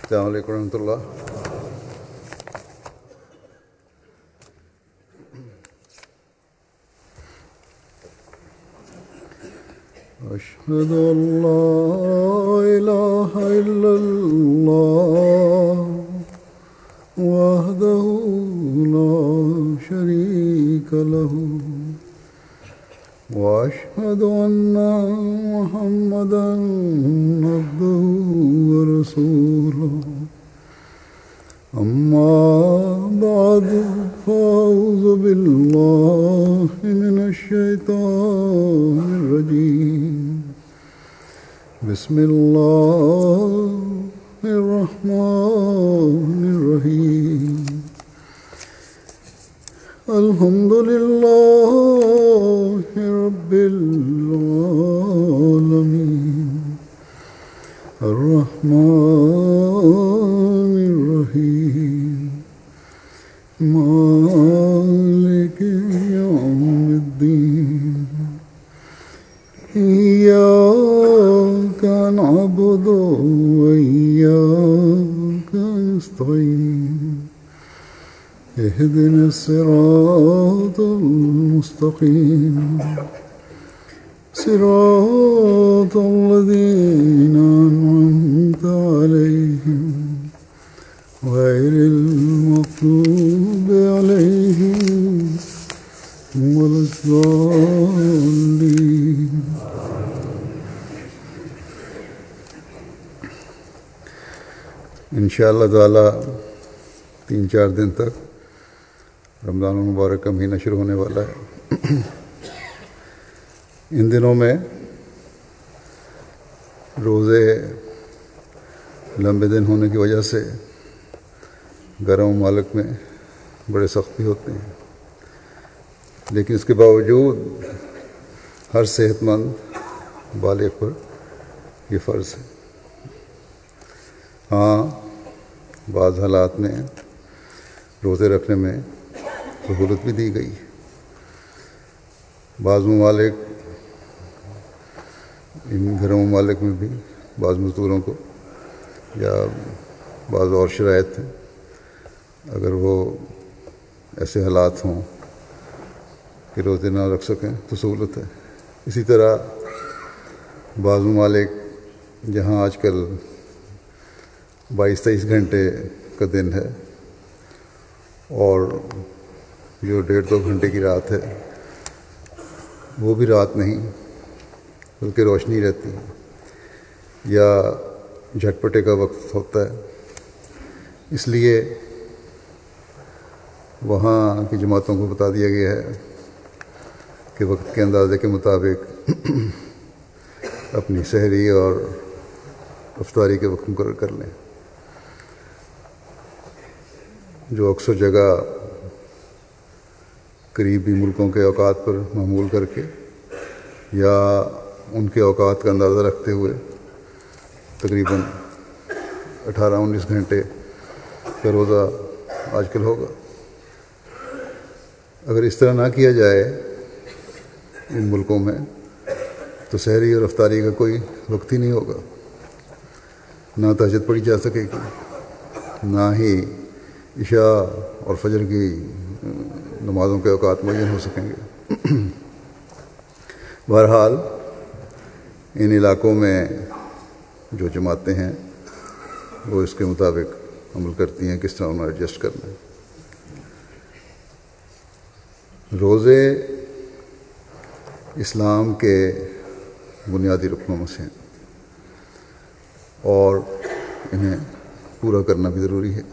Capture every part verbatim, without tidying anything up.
السلام علیکم ورحمۃ اللہ. اشہد ان لا الہ الا اللہ وحدہ لا شریک لہ واشہد ان محمدا عبدہ ورسولہ. اما بعد فاعوذ باللہ من الشیطان الرجیم. بسم اللہ الرحمن الرحیم. الحمد للہ رب العالمین الرحمن الرحیم مالک یوم الدین. ایاک نعبد وایاک نستعین. اهدنا الصراط المستقيم صراط الذين أنعمت عليهم غير المغضوب عليهم ولا الضالين. انشاءاللہ تعالی تین چار دن تک رمضان المبارک کا مہینہ شروع ہونے والا ہے. ان دنوں میں روزے لمبے دن ہونے کی وجہ سے گرم ممالک میں بڑے سختی ہوتے ہیں، لیکن اس کے باوجود ہر صحت مند بالغ پر یہ فرض ہے. ہاں، بعض حالات میں روزے رکھنے میں سہولت بھی دی گئی. بعض ممالک ان گھروں ممالک میں بھی بعض مزدوروں کو یا بعض اور شرائط ہیں، اگر وہ ایسے حالات ہوں کہ روزے نہ رکھ سکیں تو سہولت ہے. اسی طرح بعض ممالک جہاں آج کل بائیس تیئیس گھنٹے کا دن ہے اور جو ڈیڑھ دو گھنٹے کی رات ہے وہ بھی رات نہیں بلکہ روشنی رہتی ہے یا جھٹپٹے کا وقت ہوتا ہے. اس لیے وہاں کی جماعتوں کو بتا دیا گیا ہے کہ وقت کے اندازے کے مطابق اپنی سحری اور افطاری کے وقت مقرر کر لیں، جو اکثر جگہ قریبی ملکوں کے اوقات پر معمول کر کے یا ان کے اوقات کا اندازہ رکھتے ہوئے تقریباً اٹھارہ انیس گھنٹے کا روزہ آج کل ہوگا. اگر اس طرح نہ کیا جائے ان ملکوں میں تو سحری اور افطاری کا کوئی وقت ہی نہیں ہوگا. نہ تہجد پڑھی جا سکے گی، نہ ہی عشاء اور فجر کی نمازوں کے اوقات معین ہو سکیں گے. بہرحال ان علاقوں میں جو جماعتیں ہیں وہ اس کے مطابق عمل کرتی ہیں کس طرح انہیں ایڈجسٹ کرنا ہے. روزے اسلام کے بنیادی رکنوں میں سے ہیں اور انہیں پورا کرنا بھی ضروری ہے.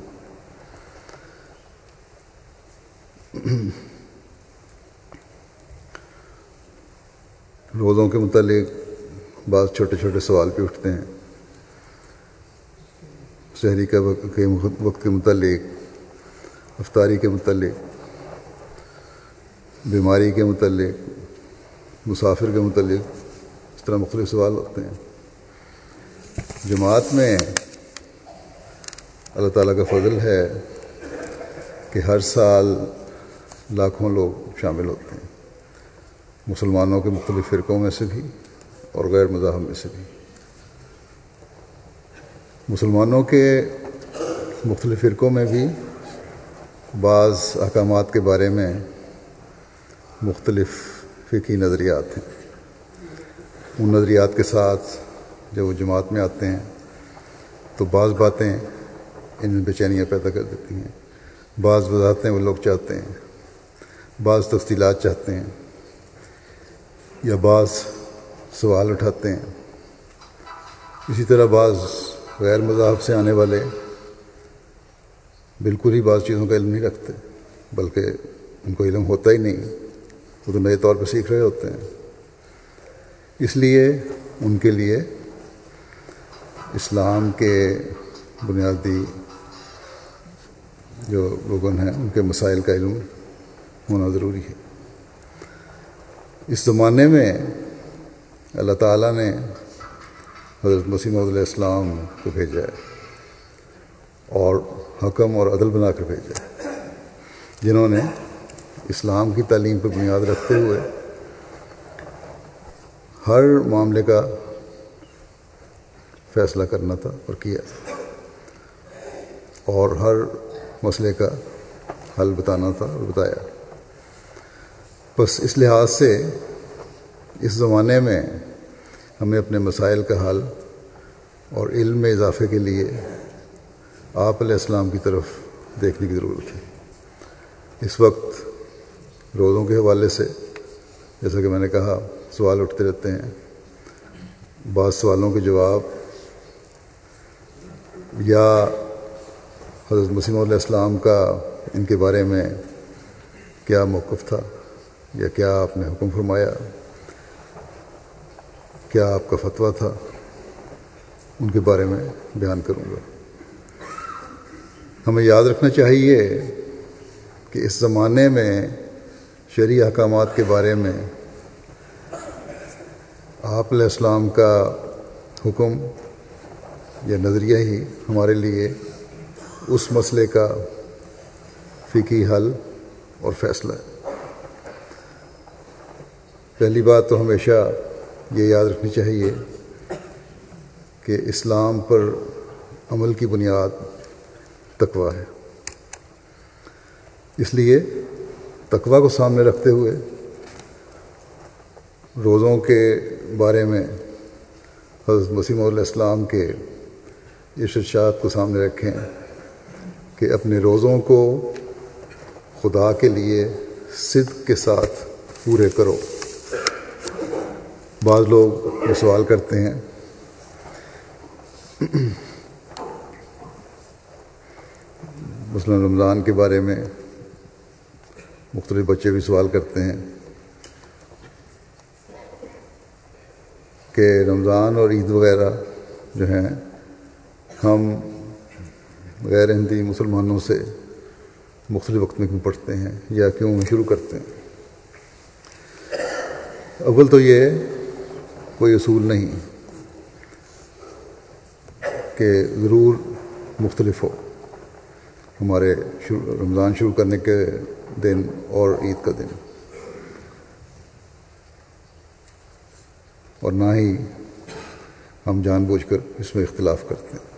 روزوں کے متعلق بعض چھوٹے چھوٹے سوال بھی اٹھتے ہیں. سحری کے وقت کے متعلق، افطاری کے متعلق، بیماری کے متعلق، مسافر کے متعلق، اس طرح مختلف سوال ہوتے ہیں. جماعت میں اللہ تعالیٰ کا فضل ہے کہ ہر سال لاکھوں لوگ شامل ہوتے ہیں، مسلمانوں کے مختلف فرقوں میں سے بھی اور غیر مذاہب میں سے بھی. مسلمانوں کے مختلف فرقوں میں بھی بعض احکامات کے بارے میں مختلف فقہی نظریات ہیں. ان نظریات کے ساتھ جب وہ جماعت میں آتے ہیں تو بعض باتیں ان میں بے چینیاں پیدا کر دیتی ہیں، بعض وضاحتیں وہ لوگ چاہتے ہیں، بعض تفصیلات چاہتے ہیں، یا بعض سوال اٹھاتے ہیں. اسی طرح بعض غیر مذاہب سے آنے والے بالکل ہی بعض چیزوں کا علم نہیں رکھتے، بلکہ ان کو علم ہوتا ہی نہیں، وہ تو نئے طور پہ سیکھ رہے ہوتے ہیں. اس لیے ان کے لیے اسلام کے بنیادی جو رکن ہیں ان کے مسائل کا علم ہونا ضروری ہے. اس زمانے میں اللہ تعالیٰ نے حضرت مسیح موعود علیہ السلام کو بھیجا ہے اور حکم اور عدل بنا کر بھیجا ہے، جنہوں نے اسلام کی تعلیم پر بنیاد رکھتے ہوئے ہر معاملے کا فیصلہ کرنا تھا اور کیا، اور ہر مسئلے کا حل بتانا تھا اور بتایا. بس اس لحاظ سے اس زمانے میں ہمیں اپنے مسائل کا حل اور علم میں اضافے کے لیے آپ علیہ السلام کی طرف دیکھنے کی ضرورت ہے. اس وقت روزوں کے حوالے سے جیسا کہ میں نے کہا سوال اٹھتے رہتے ہیں. بعض سوالوں کے جواب یا حضرت مسیح موعود علیہ السلام کا ان کے بارے میں کیا موقف تھا، یا کیا آپ نے حکم فرمایا، کیا آپ کا فتویٰ تھا، ان کے بارے میں بیان کروں گا. ہمیں یاد رکھنا چاہیے کہ اس زمانے میں شرعی احکامات کے بارے میں آپ علیہ السلام کا حکم یا نظریہ ہی ہمارے لیے اس مسئلے کا فقہی حل اور فیصلہ ہے. پہلی بات تو ہمیشہ یہ یاد رکھنی چاہیے کہ اسلام پر عمل کی بنیاد تقویٰ ہے. اس لیے تقویٰ کو سامنے رکھتے ہوئے روزوں کے بارے میں حضرت مسیح موعود علیہ السلام کے ارشاد کو سامنے رکھیں کہ اپنے روزوں کو خدا کے لیے صدق کے ساتھ پورے کرو. بعض لوگ یہ سوال کرتے ہیں مثلا رمضان کے بارے میں مختلف بچے بھی سوال کرتے ہیں کہ رمضان اور عید وغیرہ جو ہیں ہم غیر ہندی مسلمانوں سے مختلف وقت میں کیوں پڑھتے ہیں یا کیوں شروع کرتے ہیں. اول تو یہ کوئی اصول نہیں کہ ضرور مختلف ہو ہمارے شروع رمضان شروع کرنے کے دن اور عید کا دن، اور نہ ہی ہم جان بوجھ کر اس میں اختلاف کرتے ہیں.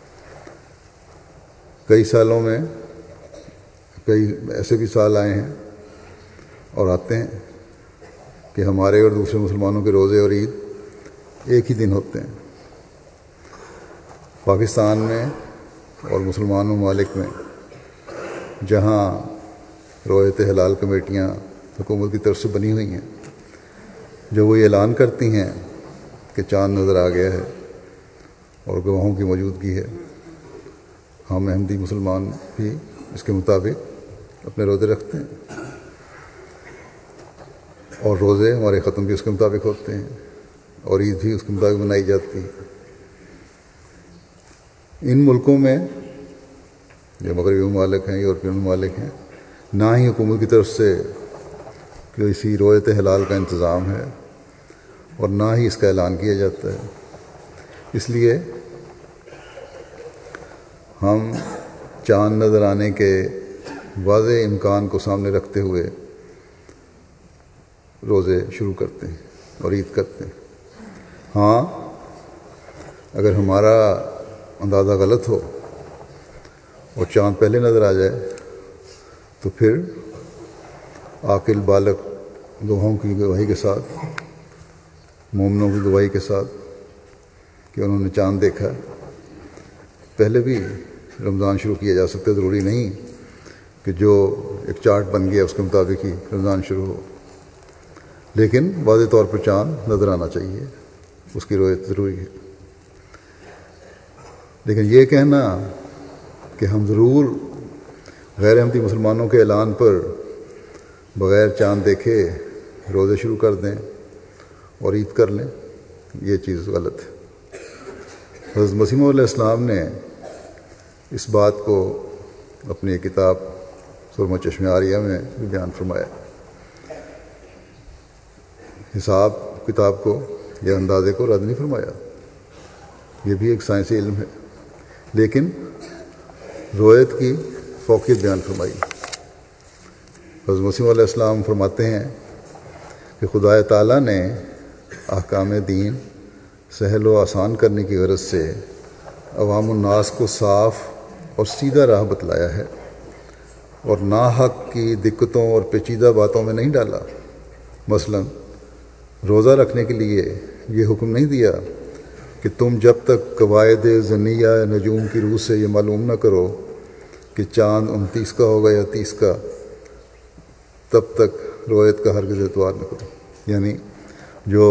کئی سالوں میں کئی ایسے بھی سال آئے ہیں اور آتے ہیں کہ ہمارے اور دوسرے مسلمانوں کے روزے اور عید ایک ہی دن ہوتے ہیں. پاکستان میں اور مسلمان ممالک میں جہاں رویت ہلال کمیٹیاں حکومت کی طرف سے بنی ہوئی ہیں، جو وہ یہ اعلان کرتی ہیں کہ چاند نظر آ گیا ہے اور گواہوں کی موجودگی ہے، ہم احمدی مسلمان بھی اس کے مطابق اپنے روزے رکھتے ہیں اور روزے ہمارے ختم بھی اس کے مطابق ہوتے ہیں اور عید بھی اس کے مطابق منائی جاتی ہے. ان ملکوں میں جو مغربی ممالک ہیں، یورپین ممالک ہیں، نہ ہی حکومت کی طرف سے کسی رویت ہلال کا انتظام ہے اور نہ ہی اس کا اعلان کیا جاتا ہے. اس لیے ہم چاند نظر آنے کے واضح امکان کو سامنے رکھتے ہوئے روزے شروع کرتے ہیں اور عید کرتے ہیں. ہاں، اگر ہمارا اندازہ غلط ہو اور چاند پہلے نظر آ جائے تو پھر عاقل بالغ گواہوں کی گواہی کے ساتھ، مومنوں کی گواہی کے ساتھ کہ انہوں نے چاند دیکھا، پہلے بھی رمضان شروع کیا جا سکتا ہے، ضروری نہیں کہ جو ایک چارٹ بن گیا اس کے مطابق ہی رمضان شروع ہو، لیکن واضح طور پر چاند نظر آنا چاہیے، اس کی رؤیت ضروری ہے۔ لیکن یہ کہنا کہ ہم ضرور غیر احمدی مسلمانوں کے اعلان پر بغیر چاند دیکھے روزے شروع کر دیں اور عید کر لیں، یہ چیز غلط ہے۔ حضرت مسیح علیہ السلام نے اس بات کو اپنی کتاب سرمہ چشم عاریہ میں بھی بیان فرمایا۔ حساب کتاب کو یا اندازے کو رد نہیں فرمایا، یہ بھی ایک سائنسی علم ہے، لیکن رؤیت کی فوقیت بیان فرمائی۔ حضرت مسیح علیہ السلام فرماتے ہیں کہ خدا تعالیٰ نے احکام دین سہل و آسان کرنے کی غرض سے عوام الناس کو صاف اور سیدھا راہ بتلایا ہے، اور ناحق کی دقتوں اور پیچیدہ باتوں میں نہیں ڈالا۔ مثلا روزہ رکھنے کے لیے یہ حکم نہیں دیا کہ تم جب تک قواعد ظنیہ نجوم کی روح سے یہ معلوم نہ کرو کہ چاند انتیس کا ہوگا یا تیس کا، تب تک رؤیت کا ہرگز اعتبار نہ کرو۔ یعنی جو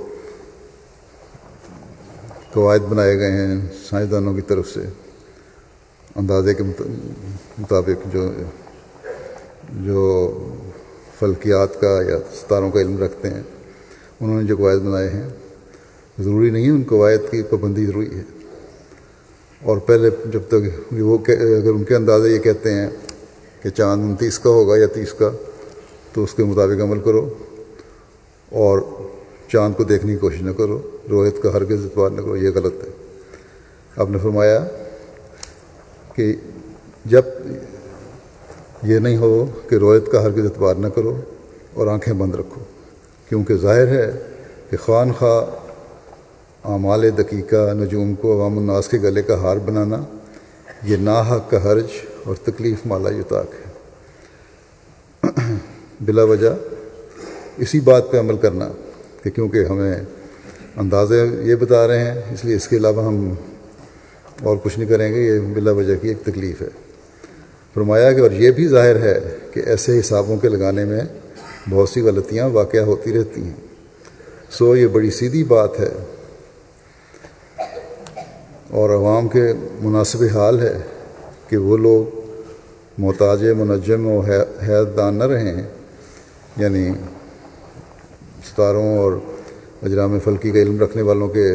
قواعد بنائے گئے ہیں سائنسدانوں کی طرف سے اندازے کے مطابق، جو جو فلکیات کا یا ستاروں کا علم رکھتے ہیں، انہوں نے جو قواعد بنائے ہیں، ضروری نہیں ہے ان قواعد کی پابندی ضروری ہے۔ اور پہلے جب تک وہ اگر ان کے اندازے یہ کہتے ہیں کہ چاند انتیس کا ہوگا یا تیس کا، تو اس کے مطابق عمل کرو اور چاند کو دیکھنے کی کوشش نہ کرو، رؤیت کا ہرگز اعتبار نہ کرو، یہ غلط ہے۔ آپ نے فرمایا کہ جب یہ نہیں ہو کہ رؤیت کا ہرگز اعتبار نہ کرو اور آنکھیں بند رکھو، کیونکہ ظاہر ہے کہ خواہ خواہ اعمال دقیقہ نجوم کو عوام الناس کے گلے کا ہار بنانا یہ ناحق کا حرج اور تکلیف مالا یطاق ہے۔ بلا وجہ اسی بات پہ عمل کرنا کہ کیونکہ ہمیں اندازے یہ بتا رہے ہیں اس لیے اس کے علاوہ ہم اور کچھ نہیں کریں گے، یہ بلا وجہ کی ایک تکلیف ہے۔ فرمایا کہ اور یہ بھی ظاہر ہے کہ ایسے حسابوں کے لگانے میں بہت سی غلطیاں واقع ہوتی رہتی ہیں، سو یہ بڑی سیدھی بات ہے اور عوام کے مناسب حال ہے کہ وہ لوگ محتاج منجم و حیات دان نہ رہیں، یعنی ستاروں اور اجرام فلکی کا علم رکھنے والوں کے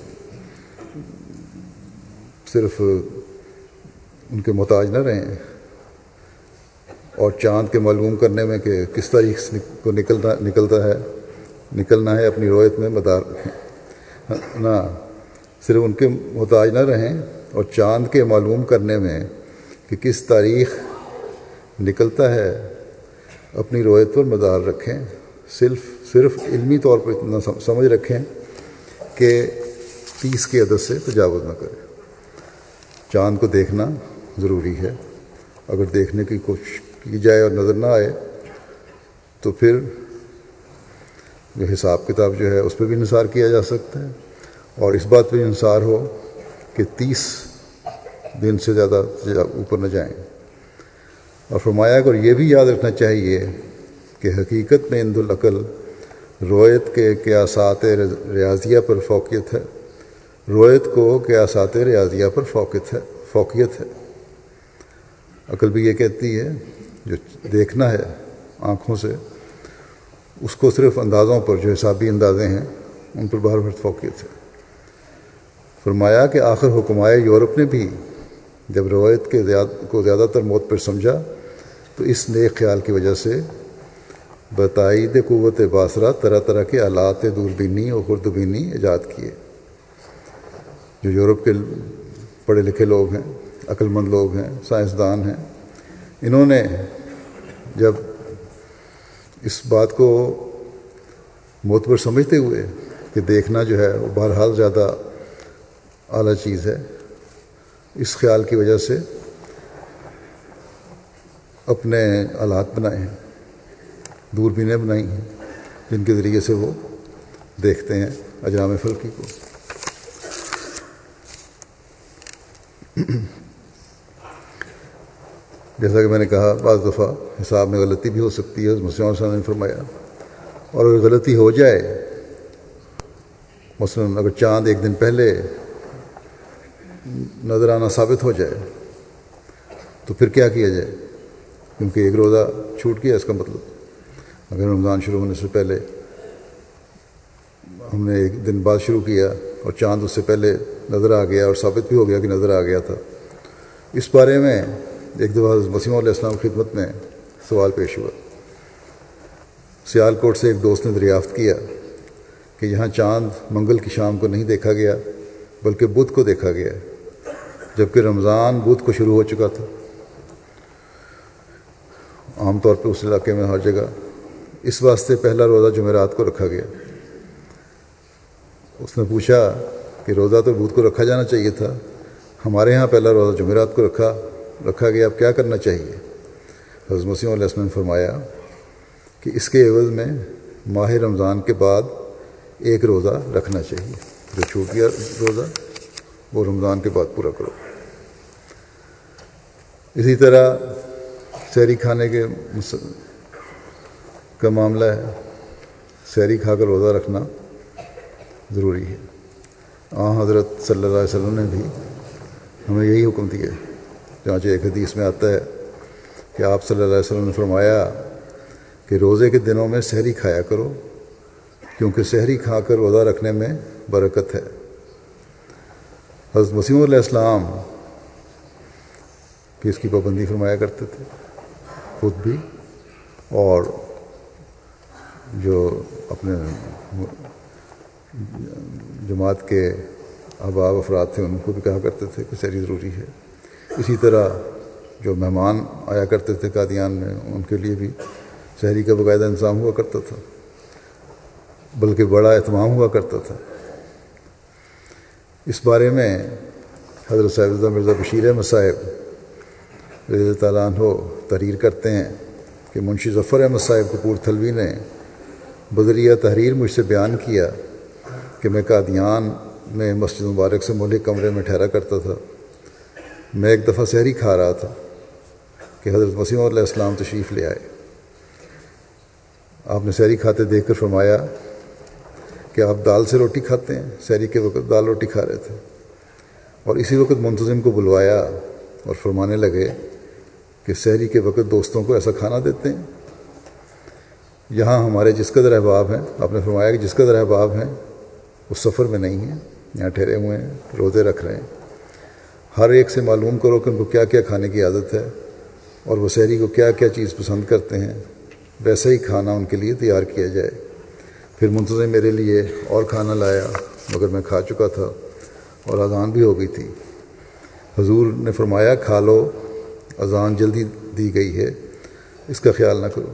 صرف ان کے محتاج نہ رہیں، اور چاند کے معلوم کرنے میں کہ کس تاریخ کو نکلنا نکلتا ہے نکلنا ہے اپنی رؤیت میں مدار رکھیں، نہ صرف ان کے محتاج نہ رہیں، اور چاند کے معلوم کرنے میں کہ کس تاریخ نکلتا ہے اپنی رؤیت پر مدار رکھیں، صرف صرف علمی طور پر اتنا سمجھ رکھیں کہ تیس کے عدد سے تجاوز نہ کریں۔ چاند کو دیکھنا ضروری ہے، اگر دیکھنے کی کوشش کی جائے اور نظر نہ آئے تو پھر جو حساب کتاب جو ہے اس پہ بھی انحصار کیا جا سکتا ہے، اور اس بات پہ بھی انحصار ہو کہ تیس دن سے زیادہ اوپر نہ جائیں۔ اور فرمایا کہ اور یہ بھی یاد رکھنا چاہیے کہ حقیقت میں عند العقل رؤیت کے قیاسات ریاضیہ پر فوقیت ہے، رؤیت کو قیاسات ریاضیہ پر فوقیت ہے فوقیت ہے عقل بھی یہ کہتی ہے جو دیکھنا ہے آنکھوں سے اس کو صرف اندازوں پر جو حسابی اندازے ہیں ان پر بہر بہت فوقیت ہے۔ فرمایا کہ آخر حکمائے یورپ نے بھی جب روایت کے زیاد کو زیادہ تر موت پر سمجھا تو اس نیک خیال کی وجہ سے بتائید قوت باصرہ طرح طرح کے آلات دوربینی اور خوردبینی ایجاد کیے۔ جو یورپ کے پڑھے لکھے لوگ ہیں، عقل مند لوگ ہیں، سائنسدان ہیں، انہوں نے جب اس بات کو معتبر سمجھتے ہوئے کہ دیکھنا جو ہے وہ بہرحال زیادہ اعلیٰ چیز ہے، اس خیال کی وجہ سے اپنے آلات بنائے ہیں، دوربینیں بنائی ہیں جن کے ذریعے سے وہ دیکھتے ہیں اجرام فلکی کو۔ جیسا کہ میں نے کہا بعض دفعہ حساب میں غلطی بھی ہو سکتی ہے، مسیح علیہ السلام نے فرمایا، اور اگر غلطی ہو جائے، مثلاً اگر چاند ایک دن پہلے نظر آنا ثابت ہو جائے تو پھر کیا کیا جائے؟ کیونکہ ایک روزہ چھوٹ گیا، اس کا مطلب اگر رمضان شروع ہونے سے پہلے ہم نے ایک دن بعد شروع کیا اور چاند اس سے پہلے نظر آ گیا اور ثابت بھی ہو گیا کہ نظر آ گیا تھا، اس بارے میں ایک دفعہ مسیح علیہ السلام کی خدمت میں سوال پیش ہوا۔ سیال کوٹ سے ایک دوست نے دریافت کیا کہ یہاں چاند منگل کی شام کو نہیں دیکھا گیا بلکہ بدھ کو دیکھا گیا، جبکہ رمضان بدھ کو شروع ہو چکا تھا۔ عام طور پہ اس علاقے میں ہر جگہ اس واسطے پہلا روزہ جمعرات کو رکھا گیا۔ اس نے پوچھا کہ روزہ تو بدھ کو رکھا جانا چاہیے تھا، ہمارے ہاں پہلا روزہ جمعرات کو رکھا رکھا گیا، اب کیا کرنا چاہیے؟ حضرت مسیح علیہ السلام نے فرمایا کہ اس کے عوض میں ماہ رمضان کے بعد ایک روزہ رکھنا چاہیے، جو چھوٹ گیا روزہ وہ رمضان کے بعد پورا کرو۔ اسی طرح سحری کھانے کے کا معاملہ ہے، سحری کھا کر روزہ رکھنا ضروری ہے۔ آن حضرت صلی اللہ علیہ وسلم نے بھی ہمیں یہی حکم دیا ہے، چنانچہ ایک حدیث میں آتا ہے کہ آپ صلی اللہ علیہ وسلم نے فرمایا کہ روزے کے دنوں میں سحری کھایا کرو، کیونکہ سحری کھا کر روزہ رکھنے میں برکت ہے۔ حضرت مسیح علیہ السلام کی اس کی پابندی فرمایا کرتے تھے خود بھی، اور جو اپنے جماعت کے احباب افراد تھے ان کو بھی کہا کرتے تھے کہ سحری ضروری ہے۔ اسی طرح جو مہمان آیا کرتے تھے قادیان میں، ان کے لیے بھی سحری کا باقاعدہ انتظام ہوا کرتا تھا، بلکہ بڑا اہتمام ہوا کرتا تھا۔ اس بارے میں حضرت صاحبزادہ مرزا بشیر احمد صاحب رضی اللہ تعالیٰ عنہ تحریر کرتے ہیں کہ منشی ظفر احمد صاحب کپور تھلوی نے بذریعہ تحریر مجھ سے بیان کیا کہ میں قادیان میں مسجد مبارک سے ملحق کمرے میں ٹھہرا کرتا تھا۔ میں ایک دفعہ سحری کھا رہا تھا کہ حضرت مسیح علیہ السلام تشریف لے آئے۔ آپ نے سحری کھاتے دیکھ کر فرمایا کہ آپ دال سے روٹی کھاتے ہیں؟ سحری کے وقت دال روٹی کھا رہے تھے، اور اسی وقت منتظم کو بلوایا اور فرمانے لگے کہ سحری کے وقت دوستوں کو ایسا کھانا دیتے ہیں؟ یہاں ہمارے جس قدر احباب ہیں، آپ نے فرمایا کہ جس قدر احباب ہیں وہ سفر میں نہیں ہیں، یہاں ٹھہرے ہوئے ہیں، روزے رکھ رہے ہیں، ہر ایک سے معلوم کرو کہ ان کو کیا کیا کھانے کی عادت ہے اور وہ سحری کو کیا کیا چیز پسند کرتے ہیں، ویسا ہی کھانا ان کے لیے تیار کیا جائے۔ پھر منتظم میرے لیے اور کھانا لایا، مگر میں کھا چکا تھا اور اذان بھی ہو گئی تھی۔ حضور نے فرمایا کھا لو، اذان جلدی دی گئی ہے، اس کا خیال نہ کرو۔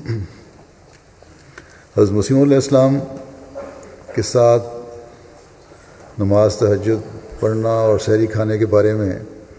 حضرت مسیح علیہ السلام کے ساتھ نماز تہجد پڑھنا اور سحری کھانے کے بارے میں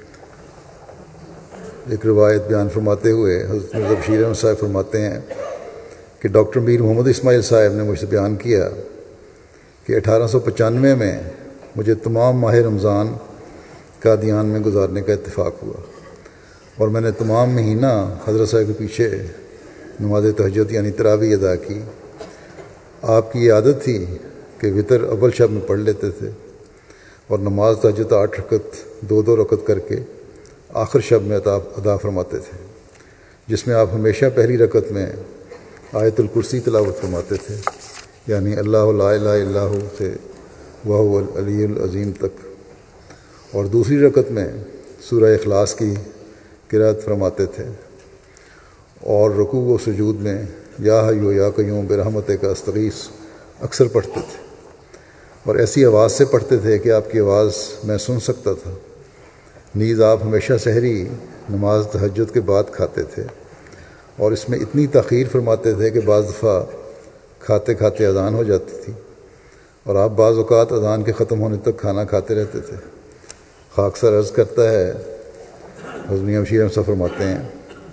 ایک روایت بیان فرماتے ہوئے حضرت مرزا بشیر احمد صاحب فرماتے ہیں کہ ڈاکٹر میر محمد اسماعیل صاحب نے مجھ سے بیان کیا کہ اٹھارہ سو پچانوے میں مجھے تمام ماہ رمضان قادیان میں گزارنے کا اتفاق ہوا، اور میں نے تمام مہینہ حضرت صاحب کے پیچھے نماز تہجد یعنی تراویح ادا کی۔ آپ کی یہ عادت تھی کہ وطر اول شب میں پڑھ لیتے تھے اور نماز تہجد آٹھ رکعت دو دو رکعت کر کے آخر شب میں ادا فرماتے تھے، جس میں آپ ہمیشہ پہلی رکعت میں آیت الکرسی تلاوت فرماتے تھے، یعنی اللہ لا الہ الا ہو سے وہو العلی العظیم تک، اور دوسری رکعت میں سورہ اخلاص کی قرأت فرماتے تھے، اور رکوع و سجود میں یا حیو یا قیوم برحمتک استغیث اکثر پڑھتے تھے، اور ایسی آواز سے پڑھتے تھے کہ آپ کی آواز میں سن سکتا تھا۔ نیز آپ ہمیشہ سحری نماز تہجد کے بعد کھاتے تھے، اور اس میں اتنی تاخیر فرماتے تھے کہ بعض دفعہ کھاتے کھاتے اذان ہو جاتی تھی، اور آپ بعض اوقات اذان کے ختم ہونے تک کھانا کھاتے رہتے تھے۔ خاکسار عرض کرتا ہے، حضرت میاں بشیر احمد صاحب فرماتے ہیں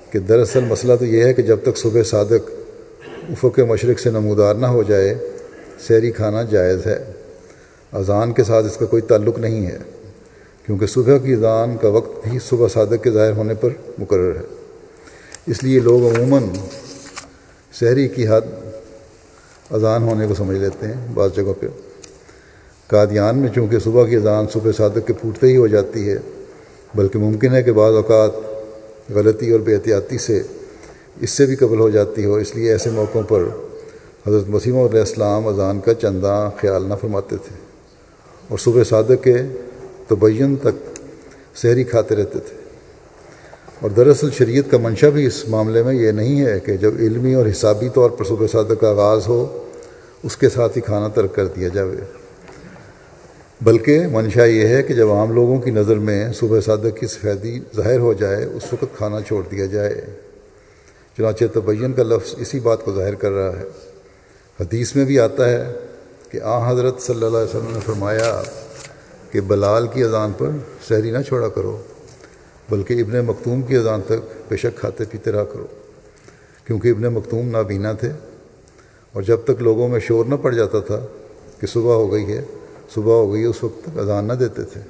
کہ دراصل مسئلہ تو یہ ہے کہ جب تک صبح صادق افق مشرق سے نمودار نہ ہو جائے سحری کھانا جائز ہے۔ اذان کے ساتھ اس کا کوئی تعلق نہیں ہے، کیونکہ صبح کی اذان کا وقت بھی صبح صادق کے ظاہر ہونے پر مقرر ہے۔ اس لیے لوگ عموماً سحری کی حد اذان ہونے کو سمجھ لیتے ہیں۔ بعض جگہوں پہ قادیان میں چونکہ صبح کی اذان صبح صادق کے پھوٹتے ہی ہو جاتی ہے، بلکہ ممکن ہے کہ بعض اوقات غلطی اور بے احتیاطی سے اس سے بھی قبل ہو جاتی ہو، اس لیے ایسے موقعوں پر حضرت مسیح موعود علیہ السلام اذان کا چنداں خیال نہ فرماتے تھے اور صبح صادق کے تبین تک سحری کھاتے رہتے تھے۔ اور دراصل شریعت کا منشا بھی اس معاملے میں یہ نہیں ہے کہ جب علمی اور حسابی طور پر صبح صادق کا آغاز ہو اس کے ساتھ ہی کھانا ترک کر دیا جائے، بلکہ منشا یہ ہے کہ جب عام لوگوں کی نظر میں صبح صادق کی سفیدی ظاہر ہو جائے اس وقت کھانا چھوڑ دیا جائے۔ چنانچہ تبین کا لفظ اسی بات کو ظاہر کر رہا ہے۔ حدیث میں بھی آتا ہے کہ آن حضرت صلی اللہ علیہ وسلم نے فرمایا کہ بلال کی اذان پر سحری نہ چھوڑا کرو، بلکہ ابن مکتوم کی اذان تک بے شک کھاتے پیتے رہا کرو، کیونکہ ابن مکتوم نابینا تھے اور جب تک لوگوں میں شور نہ پڑ جاتا تھا کہ صبح ہو گئی ہے صبح ہو گئی ہے اس وقت تک اذان نہ دیتے تھے۔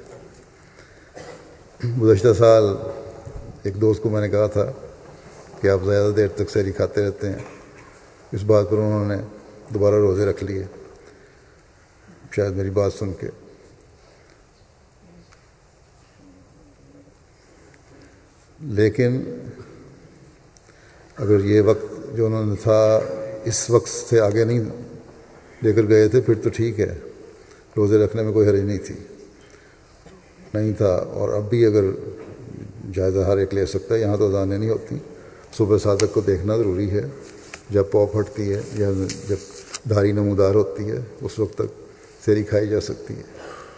گزشتہ سال ایک دوست کو میں نے کہا تھا کہ آپ زیادہ دیر تک سحری کھاتے رہتے ہیں، اس بات پر انہوں نے دوبارہ روزے رکھ لیے، شاید میری بات سن کے۔ لیکن اگر یہ وقت جو انہوں نے تھا اس وقت سے آگے نہیں لے کر گئے تھے پھر تو ٹھیک ہے، روزے رکھنے میں کوئی حرج نہیں تھی نہیں تھا اور اب بھی اگر جائزہ ہر ایک لے سکتا ہے۔ یہاں تو اذانیں نہیں ہوتی، صبح صادق کو دیکھنا ضروری ہے، جب پاؤ پھٹتی ہے یا جب دھاری نمودار ہوتی ہے اس وقت تک سحری کھائی جا سکتی ہے۔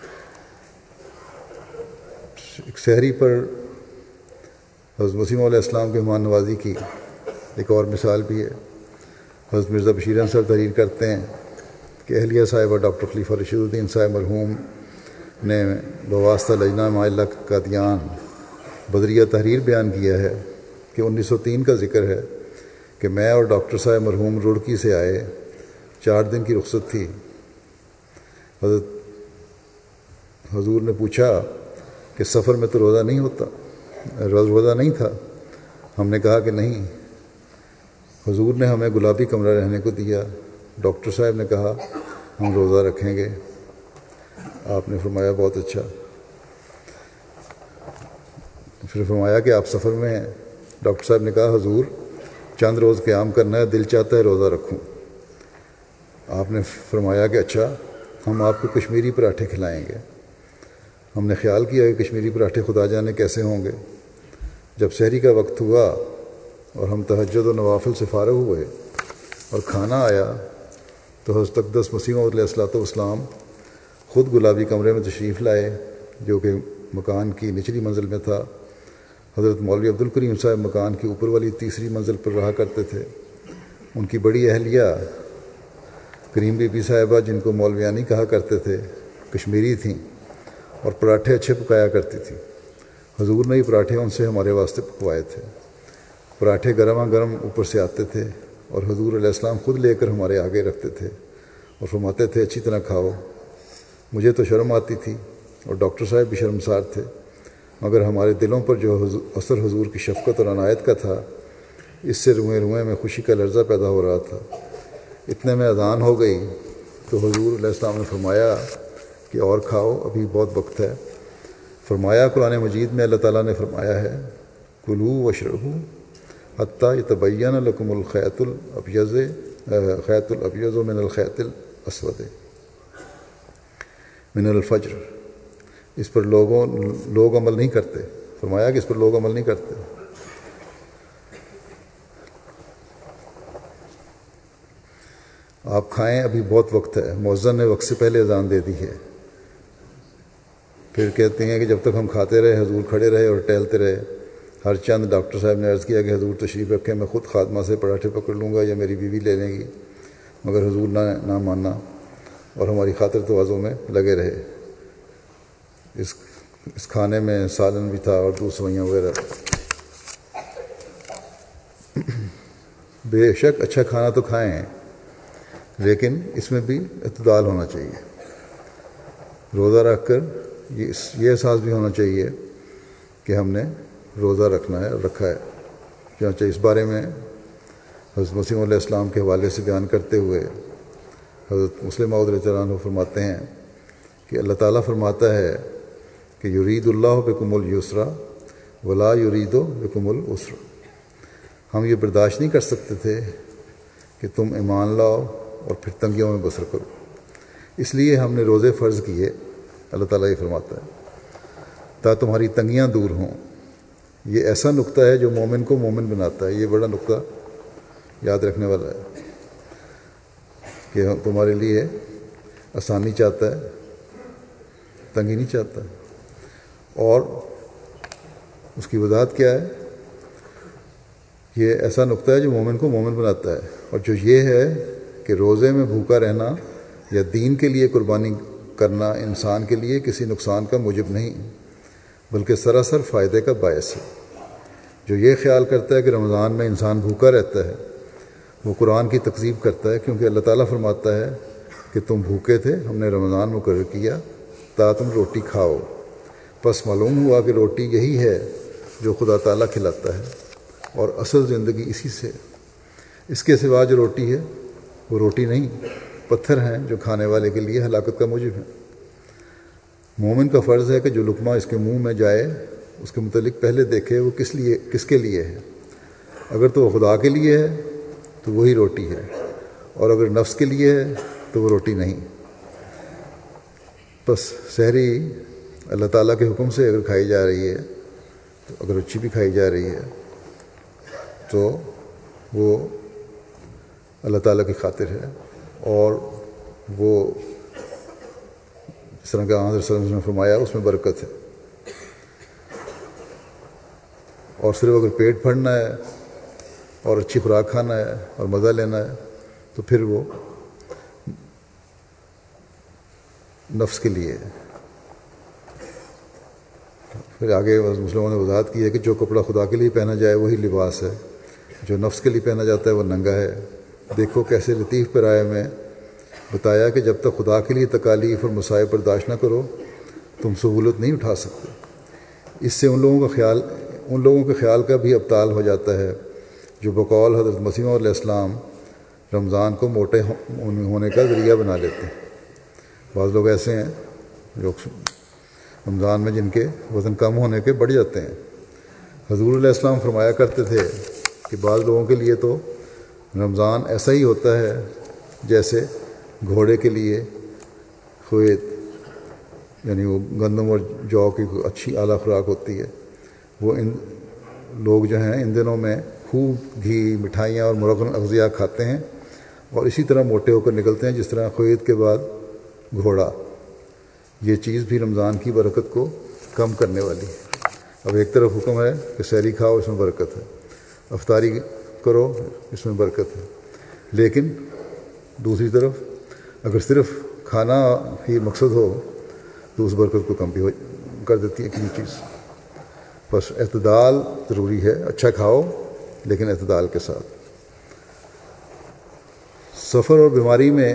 سحری پر حضرت مسیح موعود علیہ السلام کے مہمان نوازی کی ایک اور مثال بھی ہے۔ حضرت مرزا بشیر احمد صاحب تحریر کرتے ہیں کہ اہلیہ صاحبہ ڈاکٹر خلیفہ رشید الدین صاحب مرحوم نے بواسطہ لجنہ معلّہ قادیان بدریہ تحریر بیان کیا ہے کہ انیس سو تین کا ذکر ہے کہ میں اور ڈاکٹر صاحب مرحوم رڑکی سے آئے، چار دن کی رخصت تھی۔ حضرت حضور نے پوچھا کہ سفر میں تو روزہ نہیں ہوتا روزہ نہیں تھا؟ ہم نے کہا کہ نہیں۔ حضور نے ہمیں گلابی کمرہ رہنے کو دیا۔ ڈاکٹر صاحب نے کہا ہم روزہ رکھیں گے۔ آپ نے فرمایا بہت اچھا۔ پھر فرمایا کہ آپ سفر میں ہیں۔ ڈاکٹر صاحب نے کہا حضور چند روز قیام کرنا ہے، دل چاہتا ہے روزہ رکھوں۔ آپ نے فرمایا کہ اچھا ہم آپ کو کشمیری پراٹھے کھلائیں گے۔ ہم نے خیال کیا کہ کشمیری پراٹھے خدا جانے کیسے ہوں گے۔ جب سحری کا وقت ہوا اور ہم تہجد و نوافل سے فارغ ہوئے اور کھانا آیا تو حضرت اقدس مسیح موعود علیہ الصلوۃ والسلام خود گلابی کمرے میں تشریف لائے جو کہ مکان کی نچلی منزل میں تھا۔ حضرت مولوی عبدالکریم صاحب مکان کی اوپر والی تیسری منزل پر رہا کرتے تھے۔ ان کی بڑی اہلیہ کریم بی بی صاحبہ، جن کو مولویانی کہا کرتے تھے، کشمیری تھیں اور پراٹھے اچھے پکایا کرتی تھیں۔ حضور نے یہ پراٹھے ان سے ہمارے واسطے پکوائے تھے۔ پراٹھے گرما گرم اوپر سے آتے تھے اور حضور علیہ السلام خود لے کر ہمارے آگے رکھتے تھے اور فرماتے تھے اچھی طرح کھاؤ۔ مجھے تو شرم آتی تھی اور ڈاکٹر صاحب بھی شرمسار تھے، مگر ہمارے دلوں پر جو اثر حضور کی شفقت اور عنایت کا تھا اس سے روئیں روئیں میں خوشی کا لرزہ پیدا ہو رہا تھا۔ اتنے میں اذان ہو گئی تو حضور علیہ السلام نے فرمایا کہ اور کھاؤ، ابھی بہت وقت ہے۔ فرمایا قرآن مجید میں اللہ تعالیٰ نے فرمایا ہے کلوا واشربوا حتیٰ یتبین لکم الخیط الابیض خیط الابیض من الخیط الاسود من الفجر۔ اس پر لوگوں لوگ عمل نہیں کرتے۔ فرمایا کہ اس پر لوگ عمل نہیں کرتے۔ آپ کھائیں، ابھی بہت وقت ہے، مؤذن نے وقت سے پہلے اذان دے دی ہے۔ پھر کہتے ہیں کہ جب تک ہم کھاتے رہے حضور کھڑے رہے اور ٹہلتے رہے۔ ہر چند ڈاکٹر صاحب نے عرض کیا کہ حضور تشریف رکھیں، میں خود خادمہ سے پراٹھے پکڑ لوں گا یا میری بیوی لے لیں گی، مگر حضور نہ نہ ماننا اور ہماری خاطر توازوں میں لگے رہے۔ اس اس کھانے میں سالن بھی تھا اور دوسریاں وغیرہ۔ بے شک اچھا کھانا تو کھائیں، لیکن اس میں بھی اعتدال ہونا چاہیے۔ روزہ رکھ کر یہ یہ احساس بھی ہونا چاہیے کہ ہم نے روزہ رکھنا ہے اور رکھا ہے۔ چنانچہ اس بارے میں حضرت مسیح علیہ السلام کے حوالے سے بیان کرتے ہوئے حضرت مسلم موعود رضی اللہ عنہ فرماتے ہیں کہ اللہ تعالیٰ فرماتا ہے کہ یرید اللہ بکم الیسر ولا یرید بکم العسر۔ ہم یہ برداشت نہیں کر سکتے تھے کہ تم ایمان لاؤ اور پھر تنگیوں میں بسر کرو، اس لیے ہم نے روزے فرض کیے، اللہ تعالیٰ یہ فرماتا ہے، تا تمہاری تنگیاں دور ہوں۔ یہ ایسا نقطہ ہے جو مومن کو مومن بناتا ہے۔ یہ بڑا نقطہ یاد رکھنے والا ہے کہ تمہارے لیے آسانی چاہتا ہے، تنگی نہیں چاہتا۔ اور اس کی وضاحت کیا ہے؟ یہ ایسا نقطہ ہے جو مومن کو مومن بناتا ہے، اور جو یہ ہے کہ روزے میں بھوکا رہنا یا دین کے لیے قربانی کرنا انسان کے لیے کسی نقصان کا موجب نہیں، بلکہ سراسر فائدے کا باعث ہے۔ جو یہ خیال کرتا ہے کہ رمضان میں انسان بھوکا رہتا ہے، وہ قرآن کی تکذیب کرتا ہے، کیونکہ اللہ تعالیٰ فرماتا ہے کہ تم بھوکے تھے، ہم نے رمضان مقرر کیا تا تم روٹی کھاؤ۔ پس معلوم ہوا کہ روٹی یہی ہے جو خدا تعالیٰ کھلاتا ہے، اور اصل زندگی اسی سے۔ اس کے سوا جو روٹی ہے وہ روٹی نہیں، پتھر ہیں جو کھانے والے کے لیے ہلاکت کا موجب ہیں۔ مومن کا فرض ہے کہ جو لقمہ اس کے منہ میں جائے اس کے متعلق پہلے دیکھے وہ کس لیے کس کے لیے ہے۔ اگر تو وہ خدا کے لیے ہے تو وہی روٹی ہے، اور اگر نفس کے لیے ہے تو وہ روٹی نہیں۔ بس سحری اللہ تعالیٰ کے حکم سے اگر کھائی جا رہی ہے، تو اگر اچھی بھی کھائی جا رہی ہے تو وہ اللہ تعالیٰ کی خاطر ہے، اور وہ جس طرح کہ آن صلی اللہ علیہ وسلم نے فرمایا اس میں برکت ہے۔ اور صرف اگر پیٹ بھرنا ہے اور اچھی خوراک کھانا ہے اور مزہ لینا ہے تو پھر وہ نفس کے لیے ہے۔ پھر آگے مسلموں نے وضاحت کی ہے کہ جو کپڑا خدا کے لیے پہنا جائے وہی لباس ہے، جو نفس کے لیے پہنا جاتا ہے وہ ننگا ہے۔ دیکھو کیسے لطیف پیرائے میں بتایا کہ جب تک خدا کے لیے تکالیف اور مصائب برداشت نہ کرو تم سہولت نہیں اٹھا سکتے۔ اس سے ان لوگوں کا خیال ان لوگوں کے خیال کا بھی ابطال ہو جاتا ہے جو بقول حضرت مسیح علیہ السلام رمضان کو موٹے ہونے کا ذریعہ بنا لیتے ہیں۔ بعض لوگ ایسے ہیں جو رمضان میں جن کے وزن کم ہونے کے بڑھ جاتے ہیں۔ حضور علیہ السلام فرمایا کرتے تھے کہ بعض لوگوں کے لیے تو رمضان ایسا ہی ہوتا ہے جیسے گھوڑے کے لیے خویت، یعنی وہ گندم اور جو کی اچھی اعلیٰ خوراک ہوتی ہے۔ وہ ان لوگ جو ہیں ان دنوں میں خوب گھی، مٹھائیاں اور مرغن اغذیہ کھاتے ہیں اور اسی طرح موٹے ہو کر نکلتے ہیں جس طرح خویت کے بعد گھوڑا۔ یہ چیز بھی رمضان کی برکت کو کم کرنے والی ہے۔ اب ایک طرف حکم ہے کہ سحری کھاؤ، اس میں برکت ہے، افطاری کرو، اس میں برکت ہے، لیکن دوسری طرف اگر صرف کھانا ہی مقصد ہو تو اس برکت کو کم بھی ہو کر دیتی ہے کسی چیز۔ بس اعتدال ضروری ہے، اچھا کھاؤ لیکن اعتدال کے ساتھ۔ سفر اور بیماری میں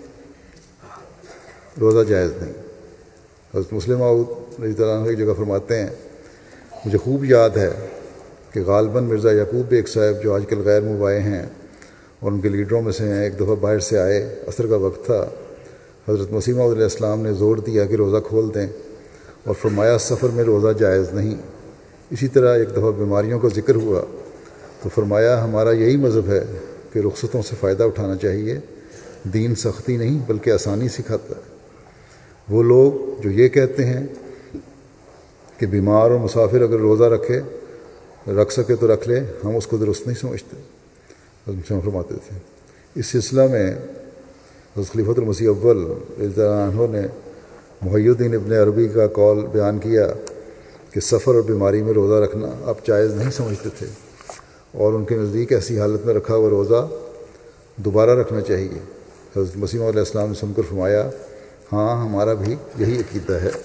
روزہ جائز نہیں۔ حضرت مسلم موعود رضی اللہ عنہ ایک جگہ فرماتے ہیں، مجھے خوب یاد ہے کہ غالباً مرزا یعقوب بیگ صاحب جو آج کل غیر مباح ہیں اور ان کے لیڈروں میں سے ہیں، ایک دفعہ باہر سے آئے، عصر کا وقت تھا۔ حضرت مسیح موعود علیہ السلام نے زور دیا کہ روزہ کھول دیں اور فرمایا سفر میں روزہ جائز نہیں۔ اسی طرح ایک دفعہ بیماریوں کا ذکر ہوا تو فرمایا ہمارا یہی مذہب ہے کہ رخصتوں سے فائدہ اٹھانا چاہیے، دین سختی نہیں بلکہ آسانی سکھاتا ہے۔ وہ لوگ جو یہ کہتے ہیں کہ بیمار اور مسافر اگر روزہ رکھے رکھ سکے تو رکھ لے، ہم اس کو درست نہیں سمجھتے، فرماتے تھے۔ اس سلسلہ میں حضرت خلیفۃ المسیح اول رضی اللہ عنہ نے محی الدین ابن عربی کا قول بیان کیا کہ سفر اور بیماری میں روزہ رکھنا آپ جائز نہیں سمجھتے تھے، اور ان کے نزدیک ایسی حالت میں رکھا ہوا روزہ دوبارہ رکھنا چاہیے۔ حضرت مسیح علیہ السلام نے سن کر فرمایا ہاں ہمارا بھی یہی عقیدہ ہے۔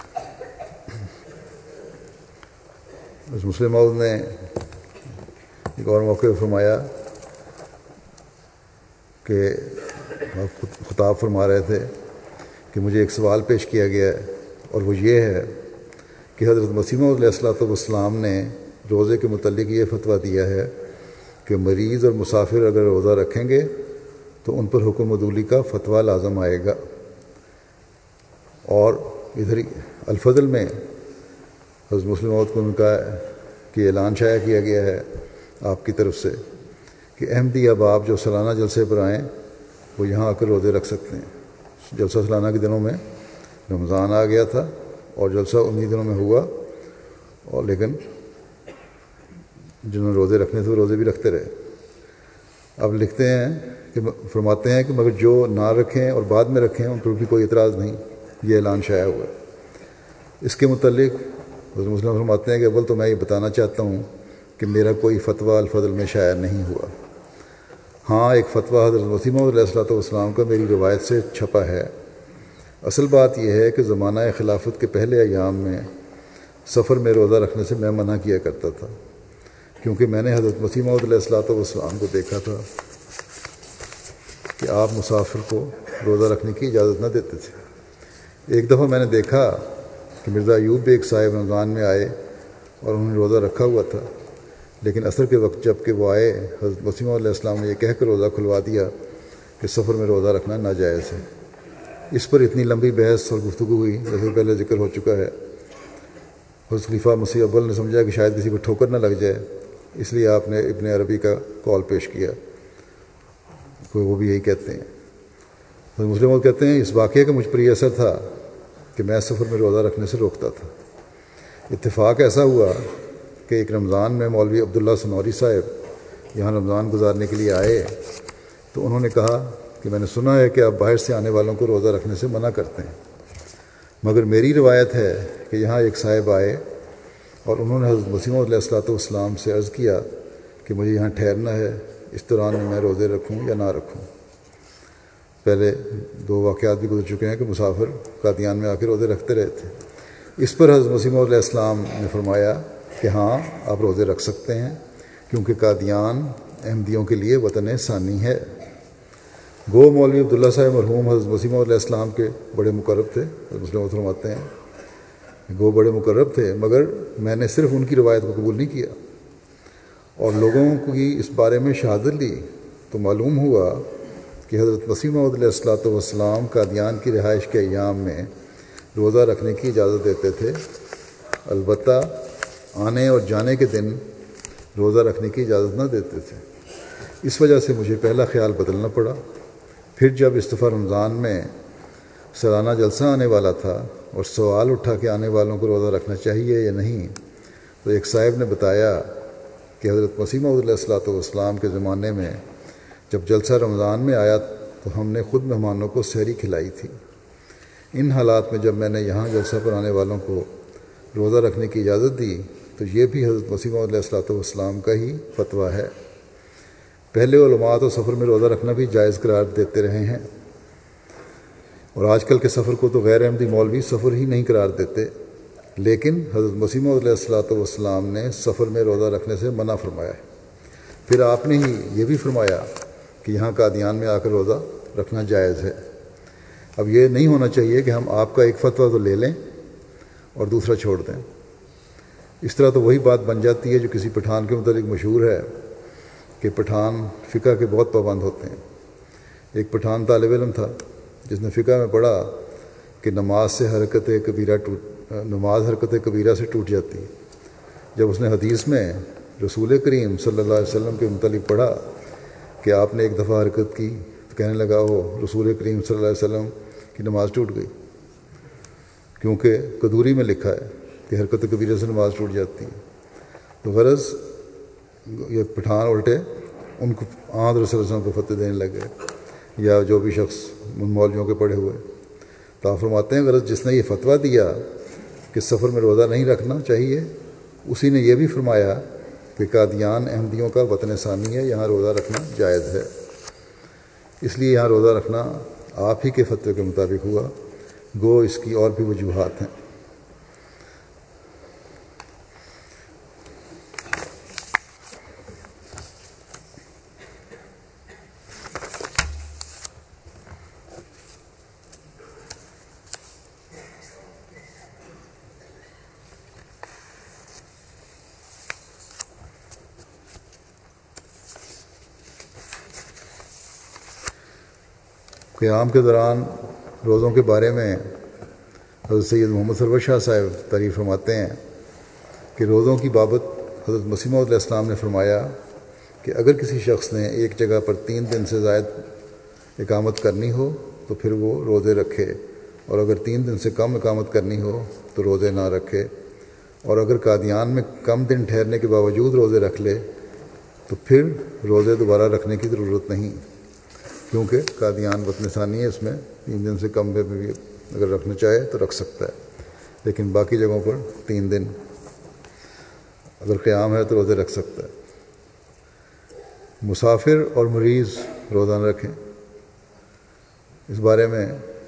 اس مسلم موعود نے ایک اور موقع پر فرمایا کہ خطاب فرما رہے تھے کہ مجھے ایک سوال پیش کیا گیا ہے، اور وہ یہ ہے کہ حضرت مسیح موعود علیہ الصلوۃ والسلام نے روزے کے متعلق یہ فتویٰ دیا ہے کہ مریض اور مسافر اگر روزہ رکھیں گے تو ان پر حکم عدولی کا فتویٰ لازم آئے گا۔ اور ادھر الفضل میں حضرت مسلم موعود کو ان کا کہ اعلان شائع کیا گیا ہے آپ کی طرف سے کہ احمدی احباب جو سالانہ جلسے پر آئیں وہ یہاں آ کر روزے رکھ سکتے ہیں۔ جلسہ سالانہ کے دنوں میں رمضان آ گیا تھا اور جلسہ انہی دنوں میں ہوا، اور لیکن جنہوں نے روزے رکھنے تھے وہ روزے بھی رکھتے رہے۔ اب لکھتے ہیں کہ فرماتے ہیں کہ مگر جو نہ رکھیں اور بعد میں رکھیں ان پر بھی کوئی اعتراض نہیں، یہ اعلان شائع ہوا ہے۔ اس کے متعلق حضرت مسلم فرماتے ہیں کہ اول تو میں یہ بتانا چاہتا ہوں کہ میرا کوئی فتویٰ الفضل میں شائع نہیں ہوا۔ ہاں ایک فتویٰ حضرت مسیح موعود علیہ الصلوۃ والسلام کا میری روایت سے چھپا ہے۔ اصل بات یہ ہے کہ زمانہ خلافت کے پہلے ایام میں سفر میں روزہ رکھنے سے میں منع کیا کرتا تھا، کیونکہ میں نے حضرت مسیح موعود علیہ الصلوۃ والسلام کو دیکھا تھا کہ آپ مسافر کو روزہ رکھنے کی اجازت نہ دیتے تھے۔ ایک دفعہ میں نے دیکھا کہ مرزا ایوب بھی ایک صاحب رمضان میں آئے اور انہوں نے روزہ رکھا ہوا تھا، لیکن عصر کے وقت جب کہ وہ آئے حضرت مسیح موعود علیہ السلام نے یہ کہہ کر روزہ کھلوا دیا کہ سفر میں روزہ رکھنا ناجائز ہے۔ اس پر اتنی لمبی بحث اور گفتگو ہوئی جیسے پہلے ذکر ہو چکا ہے۔ حضرت خلیفہ مسیح اول نے سمجھا کہ شاید کسی کو ٹھوکر نہ لگ جائے، اس لیے آپ نے ابن عربی کا قول پیش کیا، کوئی وہ بھی یہی کہتے ہیں۔ حضرت مسلم کہتے ہیں اس واقعے کا مجھ پر یہ اثر تھا کہ میں سفر میں روزہ رکھنے سے روکتا تھا۔ اتفاق ایسا ہوا کہ ایک رمضان میں مولوی عبداللہ سنوری صاحب یہاں رمضان گزارنے کے لیے آئے تو انہوں نے کہا کہ میں نے سنا ہے کہ آپ باہر سے آنے والوں کو روزہ رکھنے سے منع کرتے ہیں، مگر میری روایت ہے کہ یہاں ایک صاحب آئے اور انہوں نے حضرت مسیح موعود علیہ الصلوۃ والسلام سے عرض کیا کہ مجھے یہاں ٹھہرنا ہے، اس دوران میں میں روزے رکھوں یا نہ رکھوں۔ پہلے دو واقعات بھی گزر چکے ہیں کہ مسافر قادیان میں آ کے روزے رکھتے رہے تھے۔ اس پر حضرت مسیح موعود علیہ السلام نے فرمایا کہ ہاں آپ روزے رکھ سکتے ہیں، کیونکہ قادیان احمدیوں کے لیے وطن ثانی ہے۔ گو مولوی عبداللہ صاحب مرحوم حضرت مسیح موعود علیہ السلام کے بڑے مقرب تھے، حضرت مسلم فرماتے ہیں گو بڑے مقرب تھے، مگر میں نے صرف ان کی روایت کو قبول نہیں کیا اور لوگوں کی اس بارے میں شہادت لی تو معلوم ہوا کہ حضرت مسیح موعود علیہ الصلوۃ والسلام قادیان کی رہائش کے ایام میں روزہ رکھنے کی اجازت دیتے تھے، البتہ آنے اور جانے کے دن روزہ رکھنے کی اجازت نہ دیتے تھے۔ اس وجہ سے مجھے پہلا خیال بدلنا پڑا۔ پھر جب اس دفعہ رمضان میں سالانہ جلسہ آنے والا تھا اور سوال اٹھا کہ آنے والوں کو روزہ رکھنا چاہیے یا نہیں، تو ایک صاحب نے بتایا کہ حضرت مسیح موعود علیہ الصلوۃ والسلام کے زمانے میں جب جلسہ رمضان میں آیا تو ہم نے خود مہمانوں کو سحری کھلائی تھی۔ ان حالات میں جب میں نے یہاں جلسہ پر آنے والوں کو روزہ رکھنے کی اجازت دی تو یہ بھی حضرت مسیح موعود علیہ الصلوۃ والسلام کا ہی فتویٰ ہے۔ پہلے علماء تو سفر میں روزہ رکھنا بھی جائز قرار دیتے رہے ہیں، اور آج کل کے سفر کو تو غیر احمدی مولوی سفر ہی نہیں قرار دیتے، لیکن حضرت مسیح موعود علیہ الصلوۃ والسلام نے سفر میں روزہ رکھنے سے منع فرمایا ہے۔ پھر آپ نے ہی یہ بھی فرمایا کہ یہاں قادیان میں آ کر روزہ رکھنا جائز ہے۔ اب یہ نہیں ہونا چاہیے کہ ہم آپ کا ایک فتویٰ تو لے لیں اور دوسرا چھوڑ دیں۔ اس طرح تو وہی بات بن جاتی ہے جو کسی پٹھان کے متعلق مشہور ہے کہ پٹھان فقہ کے بہت پابند ہوتے ہیں۔ ایک پٹھان طالب علم تھا جس نے فقہ میں پڑھا کہ نماز سے حرکت کبیرہ ٹوٹ نماز حرکت کبیرہ سے ٹوٹ جاتی ہے۔ جب اس نے حدیث میں رسول کریم صلی اللہ علیہ وسلم کے متعلق پڑھا کہ آپ نے ایک دفعہ حرکت کی تو کہنے لگا وہ رسول کریم صلی اللہ علیہ وسلم کی نماز ٹوٹ گئی، کیونکہ قدوری میں لکھا ہے کہ حرکت کبیرہ سے نماز ٹوٹ جاتی ہے۔ تو غرض یہ پٹھان الٹے ان کو آن رسول اللہ کو فتوی دینے لگ گئے، یا جو بھی شخص ان مولویوں کے پڑھے ہوئے۔ تو آپ فرماتے ہیں غرض جس نے یہ فتویٰ دیا کہ سفر میں روزہ نہیں رکھنا چاہیے، اسی نے یہ بھی فرمایا کہ قادیان احمدیوں کا وطن ثانی ہے، یہاں روزہ رکھنا جائز ہے، اس لیے یہاں روزہ رکھنا آپ ہی کے فتوے کے مطابق ہوا، گو اس کی اور بھی وجوہات ہیں۔ قیام کے دوران روزوں کے بارے میں حضرت سید محمد سرور شاہ صاحب تعریف فرماتے ہیں کہ روزوں کی بابت حضرت مسیح موعود علیہ السلام نے فرمایا کہ اگر کسی شخص نے ایک جگہ پر تین دن سے زائد اقامت کرنی ہو تو پھر وہ روزے رکھے، اور اگر تین دن سے کم اقامت کرنی ہو تو روزے نہ رکھے، اور اگر قادیان میں کم دن ٹھہرنے کے باوجود روزے رکھ لے تو پھر روزے دوبارہ رکھنے کی ضرورت نہیں، کیونکہ قادیان وطن ثانی ہے، اس میں تین دن سے کم میں بھی اگر رکھنا چاہے تو رکھ سکتا ہے، لیکن باقی جگہوں پر تین دن اگر قیام ہے تو روزے رکھ سکتا ہے۔ مسافر اور مریض روزہ نہ رکھیں، اس بارے میں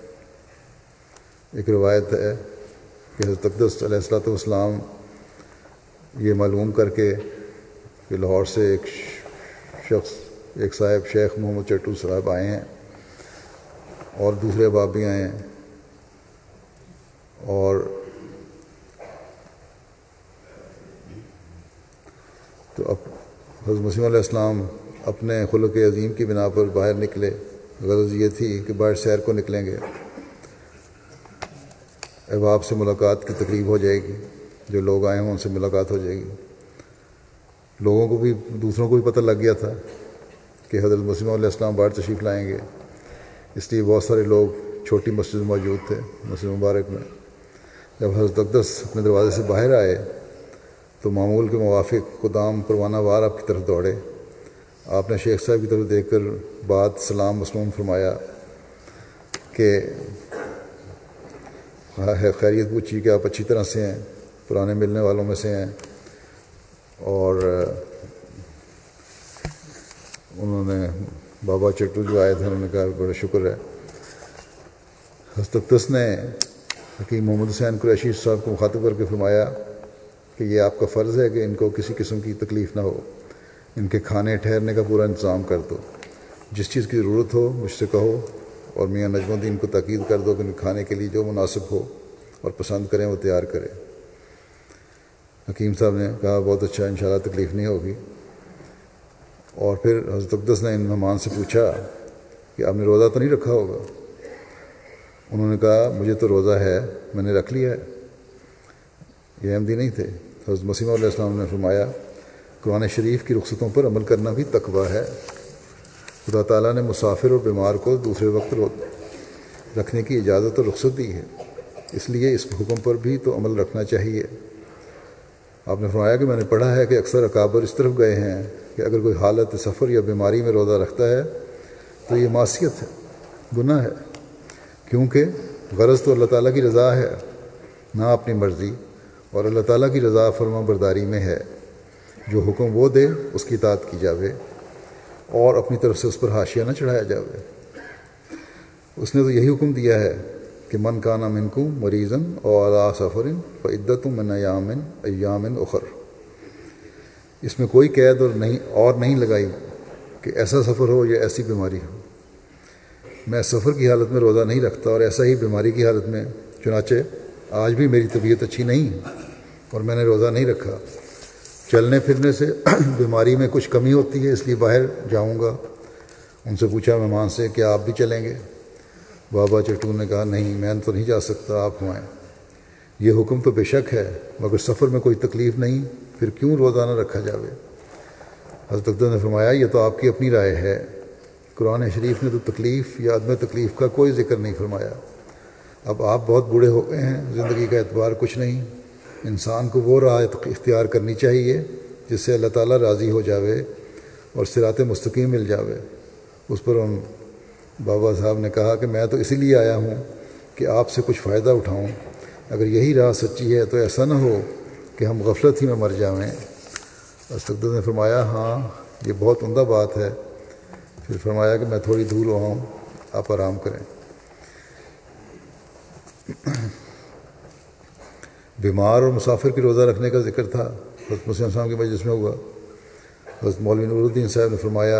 ایک روایت ہے کہ حضرت اقدس علیہ الصلوۃ والسلام یہ معلوم کر کے کہ لاہور سے ایک شخص ایک صاحب شیخ محمد چٹو صاحب آئے ہیں اور دوسرے احباب بھی آئے ہیں، اور تو اب حضرت مسیح علیہ السلام اپنے خلق عظیم کی بنا پر باہر نکلے۔ غرض یہ تھی کہ باہر سیر کو نکلیں گے، احباب سے ملاقات کی تقریب ہو جائے گی، جو لوگ آئے ہوں ان سے ملاقات ہو جائے گی۔ لوگوں کو بھی دوسروں کو بھی پتہ لگ گیا تھا کہ حضرت مسیح علیہ السلام باہر تشریف لائیں گے، اس لیے بہت سارے لوگ چھوٹی مسجد میں موجود تھے، مسجد مبارک میں۔ جب حضرت اقدس اپنے دروازے سے باہر آئے تو معمول کے موافق خدام پروانہ وار آپ کی طرف دوڑے۔ آپ نے شیخ صاحب کی طرف دیکھ کر بات سلام مسموم فرمایا کہ خیریت پوچھی کہ آپ اچھی طرح سے ہیں، پرانے ملنے والوں میں سے ہیں، اور انہوں نے بابا چٹو جو آئے تھے انہوں نے کہا بڑا شکر ہے۔ حضرت اقدس نے حکیم محمد حسین قریشی صاحب کو مخاطب کر کے فرمایا کہ یہ آپ کا فرض ہے کہ ان کو کسی قسم کی تکلیف نہ ہو، ان کے کھانے ٹھہرنے کا پورا انتظام کر دو، جس چیز کی ضرورت ہو مجھ سے کہو، اور میاں نجم الدین کو تاکید کر دو کہ ان کھانے کے لیے جو مناسب ہو اور پسند کریں وہ تیار کریں۔ حکیم صاحب نے کہا بہت اچھا، انشاءاللہ تکلیف نہیں ہوگی۔ اور پھر حضرت اقدس نے ان مہمان سے پوچھا کہ آپ نے روزہ تو نہیں رکھا ہوگا؟ انہوں نے کہا مجھے تو روزہ ہے، میں نے رکھ لیا ہے۔ یہ احمدی نہیں تھے۔ حضرت مسیح علیہ السلام نے فرمایا قرآن شریف کی رخصتوں پر عمل کرنا بھی تقویٰ ہے۔ خدا تعالیٰ نے مسافر اور بیمار کو دوسرے وقت رکھنے کی اجازت اور رخصت دی ہے، اس لیے اس حکم پر بھی تو عمل رکھنا چاہیے۔ آپ نے فرمایا کہ میں نے پڑھا ہے کہ اکثر اکابر اس طرف گئے ہیں کہ اگر کوئی حالت سفر یا بیماری میں روزہ رکھتا ہے تو یہ معصیت ہے، گناہ ہے، کیونکہ غرض تو اللہ تعالیٰ کی رضا ہے، نہ اپنی مرضی، اور اللہ تعالیٰ کی رضا فرما برداری میں ہے۔ جو حکم وہ دے اس کی اطاعت کی جاوے اور اپنی طرف سے اس پر حاشیہ نہ چڑھایا جاوے۔ اس نے تو یہی حکم دیا ہے کہ من کان منکم مریضا او علی سفر فعدۃ من ایام ایام اخر۔ اس میں کوئی قید اور نہیں اور نہیں لگائی کہ ایسا سفر ہو یا ایسی بیماری ہو۔ میں سفر کی حالت میں روزہ نہیں رکھتا اور ایسا ہی بیماری کی حالت میں، چنانچہ آج بھی میری طبیعت اچھی نہیں اور میں نے روزہ نہیں رکھا۔ چلنے پھرنے سے بیماری میں کچھ کمی ہوتی ہے، اس لیے باہر جاؤں گا۔ ان سے پوچھا مہمان سے کیا آپ بھی چلیں گے؟ بابا چٹو نے کہا نہیں، میں تو نہیں جا سکتا، آپ ہوئیں۔ یہ حکم تو بے شک ہے، مگر سفر میں کوئی تکلیف نہیں، پھر کیوں روزہ نہ رکھا جاوے؟ حضرت اقدس نے فرمایا یہ تو آپ کی اپنی رائے ہے، قرآن شریف نے تو تکلیف یا عدم تکلیف کا کوئی ذکر نہیں فرمایا۔ اب آپ بہت بوڑھے ہو گئے ہیں، زندگی کا اعتبار کچھ نہیں، انسان کو وہ راہ اختیار کرنی چاہیے جس سے اللہ تعالیٰ راضی ہو جاوے اور صراط مستقیم مل جاوے۔ اس پر ان بابا صاحب نے کہا کہ میں تو اسی لیے آیا ہوں کہ آپ سے کچھ فائدہ اٹھاؤں، اگر یہی راہ سچی ہے تو ایسا نہ ہو کہ ہم غفلت ہی میں مر جاویں۔ حضرت نے فرمایا ہاں یہ بہت عمدہ بات ہے۔ پھر فرمایا کہ میں تھوڑی دور ہوا ہوں، آپ آرام کریں۔ بیمار اور مسافر کی روزہ رکھنے کا ذکر تھا، حضرت مسلم صاحب کے مجلس میں ہوا۔ حضرت مولوی نور الدین صاحب نے فرمایا،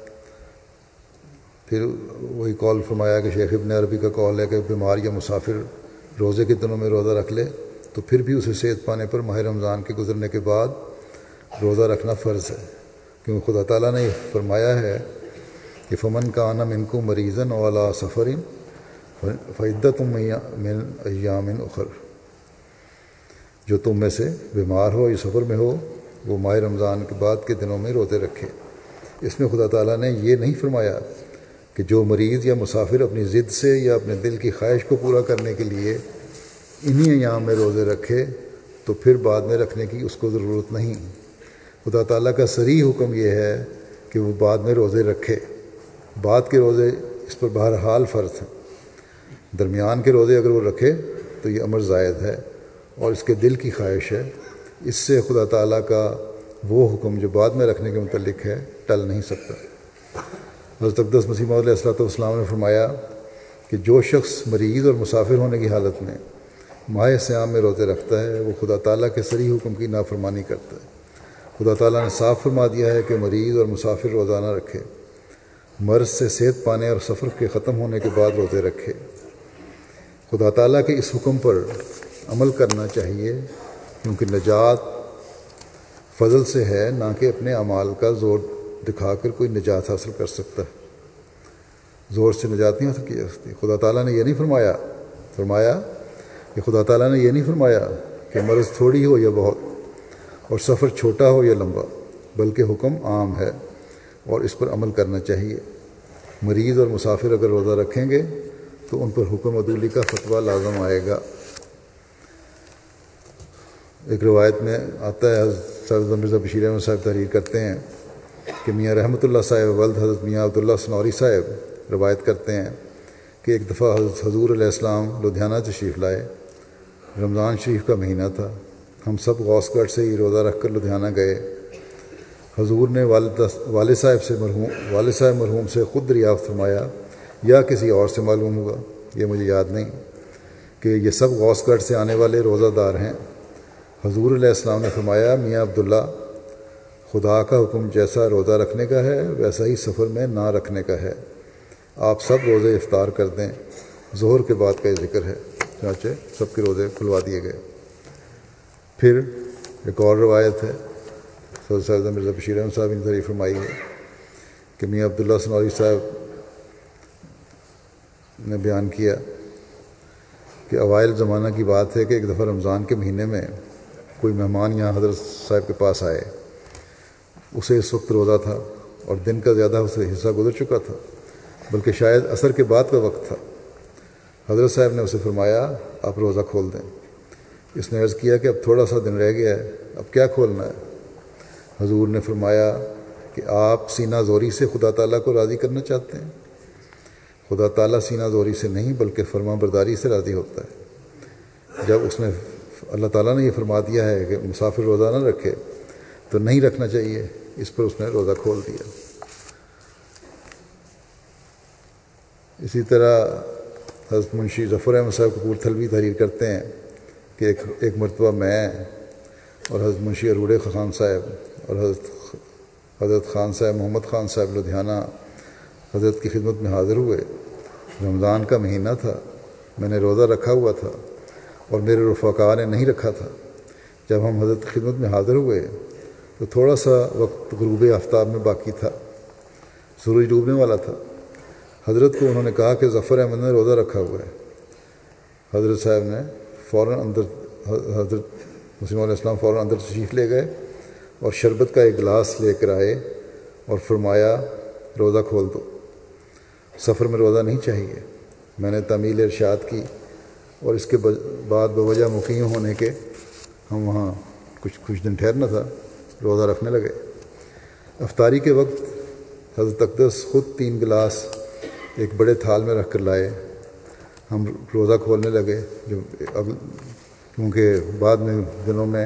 پھر وہی قول فرمایا کہ شیخ ابن عربی کا قول ہے کہ بیمار یا مسافر روزے کے دنوں میں روزہ رکھ لے تو پھر بھی اسے صحت پانے پر ماہ رمضان کے گزرنے کے بعد روزہ رکھنا فرض ہے، کیونکہ خدا تعالیٰ نے فرمایا ہے کہ فمن کان منکم مریضا او علی سفر فعدۃ من ایام اخر، جو تم میں سے بیمار ہو یا سفر میں ہو وہ ماہ رمضان کے بعد کے دنوں میں روزے رکھے۔ اس میں خدا تعالیٰ نے یہ نہیں فرمایا کہ جو مریض یا مسافر اپنی ضد سے یا اپنے دل کی خواہش کو پورا کرنے کے لیے انہی ایام میں روزے رکھے تو پھر بعد میں رکھنے کی اس کو ضرورت نہیں۔ خدا تعالیٰ کا صریح حکم یہ ہے کہ وہ بعد میں روزے رکھے۔ بعد کے روزے اس پر بہرحال فرض ہیں، درمیان کے روزے اگر وہ رکھے تو یہ امر زائد ہے اور اس کے دل کی خواہش ہے، اس سے خدا تعالیٰ کا وہ حکم جو بعد میں رکھنے کے متعلق ہے ٹل نہیں سکتا۔ حضرت اقدس مسیح موعود علیہ الصلوۃ والسلام نے فرمایا کہ جو شخص مریض اور مسافر ہونے کی حالت میں ماہ صیام میں روزے رکھتا ہے وہ خدا تعالیٰ کے صریح حکم کی نافرمانی کرتا ہے۔ خدا تعالیٰ نے صاف فرما دیا ہے کہ مریض اور مسافر روزہ نہ رکھے، مرض سے صحت پانے اور سفر کے ختم ہونے کے بعد روزے رکھے۔ خدا تعالیٰ کے اس حکم پر عمل کرنا چاہیے کیونکہ نجات فضل سے ہے، نہ کہ اپنے اعمال کا زور دکھا کر کوئی نجات حاصل کر سکتا ہے۔ زور سے نجات نہیں حاصل کی جا سکتی۔ خدا تعالیٰ نے یہ نہیں فرمایا فرمایا کہ خدا تعالیٰ نے یہ نہیں فرمایا کہ مرض تھوڑی ہو یا بہت اور سفر چھوٹا ہو یا لمبا، بلکہ حکم عام ہے اور اس پر عمل کرنا چاہیے۔ مریض اور مسافر اگر روزہ رکھیں گے تو ان پر حکم عدولی کا فتویٰ لازم آئے گا۔ ایک روایت میں آتا ہے، حضرت مرزا بشیر احمد صاحب تحریر کرتے ہیں کہ میاں رحمۃ اللہ صاحب ولد حضرت میاں عبداللہ سنوری صاحب روایت کرتے ہیں کہ ایک دفعہ حضرت حضور علیہ السلام لدھیانہ تشریف لائے۔ رمضان شریف کا مہینہ تھا، ہم سب غوث گڑھ سے ہی روزہ رکھ کر لدھیانہ گئے۔ حضور نے والد والد صاحب سے مرحوم والد صاحب مرحوم سے خود دریافت فرمایا یا کسی اور سے معلوم ہوگا، یہ مجھے یاد نہیں، کہ یہ سب غوث گڑھ سے آنے والے روزہ دار ہیں۔ حضور علیہ السلام نے فرمایا، میاں عبداللہ، خدا کا حکم جیسا روزہ رکھنے کا ہے ویسا ہی سفر میں نہ رکھنے کا ہے۔ آپ سب روزے افطار کر دیں۔ ظہر کے بعد کا یہ ذکر ہے، چنانچہ سب کے روزے کھلوا دیے گئے۔ پھر ایک اور روایت ہے، حضرت صاحب مرزا بشیر احمد صاحب نے تعریف فرمائی ہے کہ میاں عبداللہ سنوری صاحب نے بیان کیا کہ اوائل زمانہ کی بات ہے کہ ایک دفعہ رمضان کے مہینے میں کوئی مہمان یہاں حضرت صاحب کے پاس آئے۔ اسے اس وقت روزہ تھا اور دن کا زیادہ حصہ گزر چکا تھا، بلکہ شاید عصر کے بعد کا وقت تھا۔ حضرت صاحب نے اسے فرمایا، آپ روزہ کھول دیں۔ اس نے عرض کیا کہ اب تھوڑا سا دن رہ گیا ہے، اب کیا کھولنا ہے؟ حضور نے فرمایا کہ آپ سینہ زوری سے خدا تعالیٰ کو راضی کرنا چاہتے ہیں؟ خدا تعالیٰ سینہ زوری سے نہیں بلکہ فرما برداری سے راضی ہوتا ہے۔ جب اس نے اللہ تعالیٰ نے یہ فرما دیا ہے کہ مسافر روزہ نہ رکھے تو نہیں رکھنا چاہیے، اس پر اس نے روزہ کھول دیا۔ اسی طرح حضرت منشی ظفر احمد صاحب کپور تھلوی تحریر کرتے ہیں کہ ایک ایک مرتبہ میں اور حضرت منشی اروڑے خان صاحب اور حضرت حضرت خان صاحب محمد خان صاحب لدھیانہ حضرت کی خدمت میں حاضر ہوئے۔ رمضان کا مہینہ تھا، میں نے روزہ رکھا ہوا تھا اور میرے رفقاء نے نہیں رکھا تھا۔ جب ہم حضرت کی خدمت میں حاضر ہوئے تو تھوڑا سا وقت غروب آفتاب میں باقی تھا، سورج ڈوبنے والا تھا۔ حضرت کو انہوں نے کہا کہ ظفر احمد نے روزہ رکھا ہوا ہے۔ حضرت صاحب نے فوراً اندر حضرت مسیح علیہ السلام فوراً اندر تشریف لے گئے اور شربت کا ایک گلاس لے کر آئے اور فرمایا، روزہ کھول دو، سفر میں روزہ نہیں چاہیے۔ میں نے تعمیل ارشاد کی اور اس کے بعد بوجہ مقیم ہونے کے ہم وہاں کچھ کچھ دن ٹھہرنا تھا، روزہ رکھنے لگے۔ افطاری کے وقت حضرت اقدس خود تین گلاس ایک بڑے تھال میں رکھ کر لائے۔ ہم روزہ کھولنے لگے، جو اب کیونکہ بعد میں دنوں میں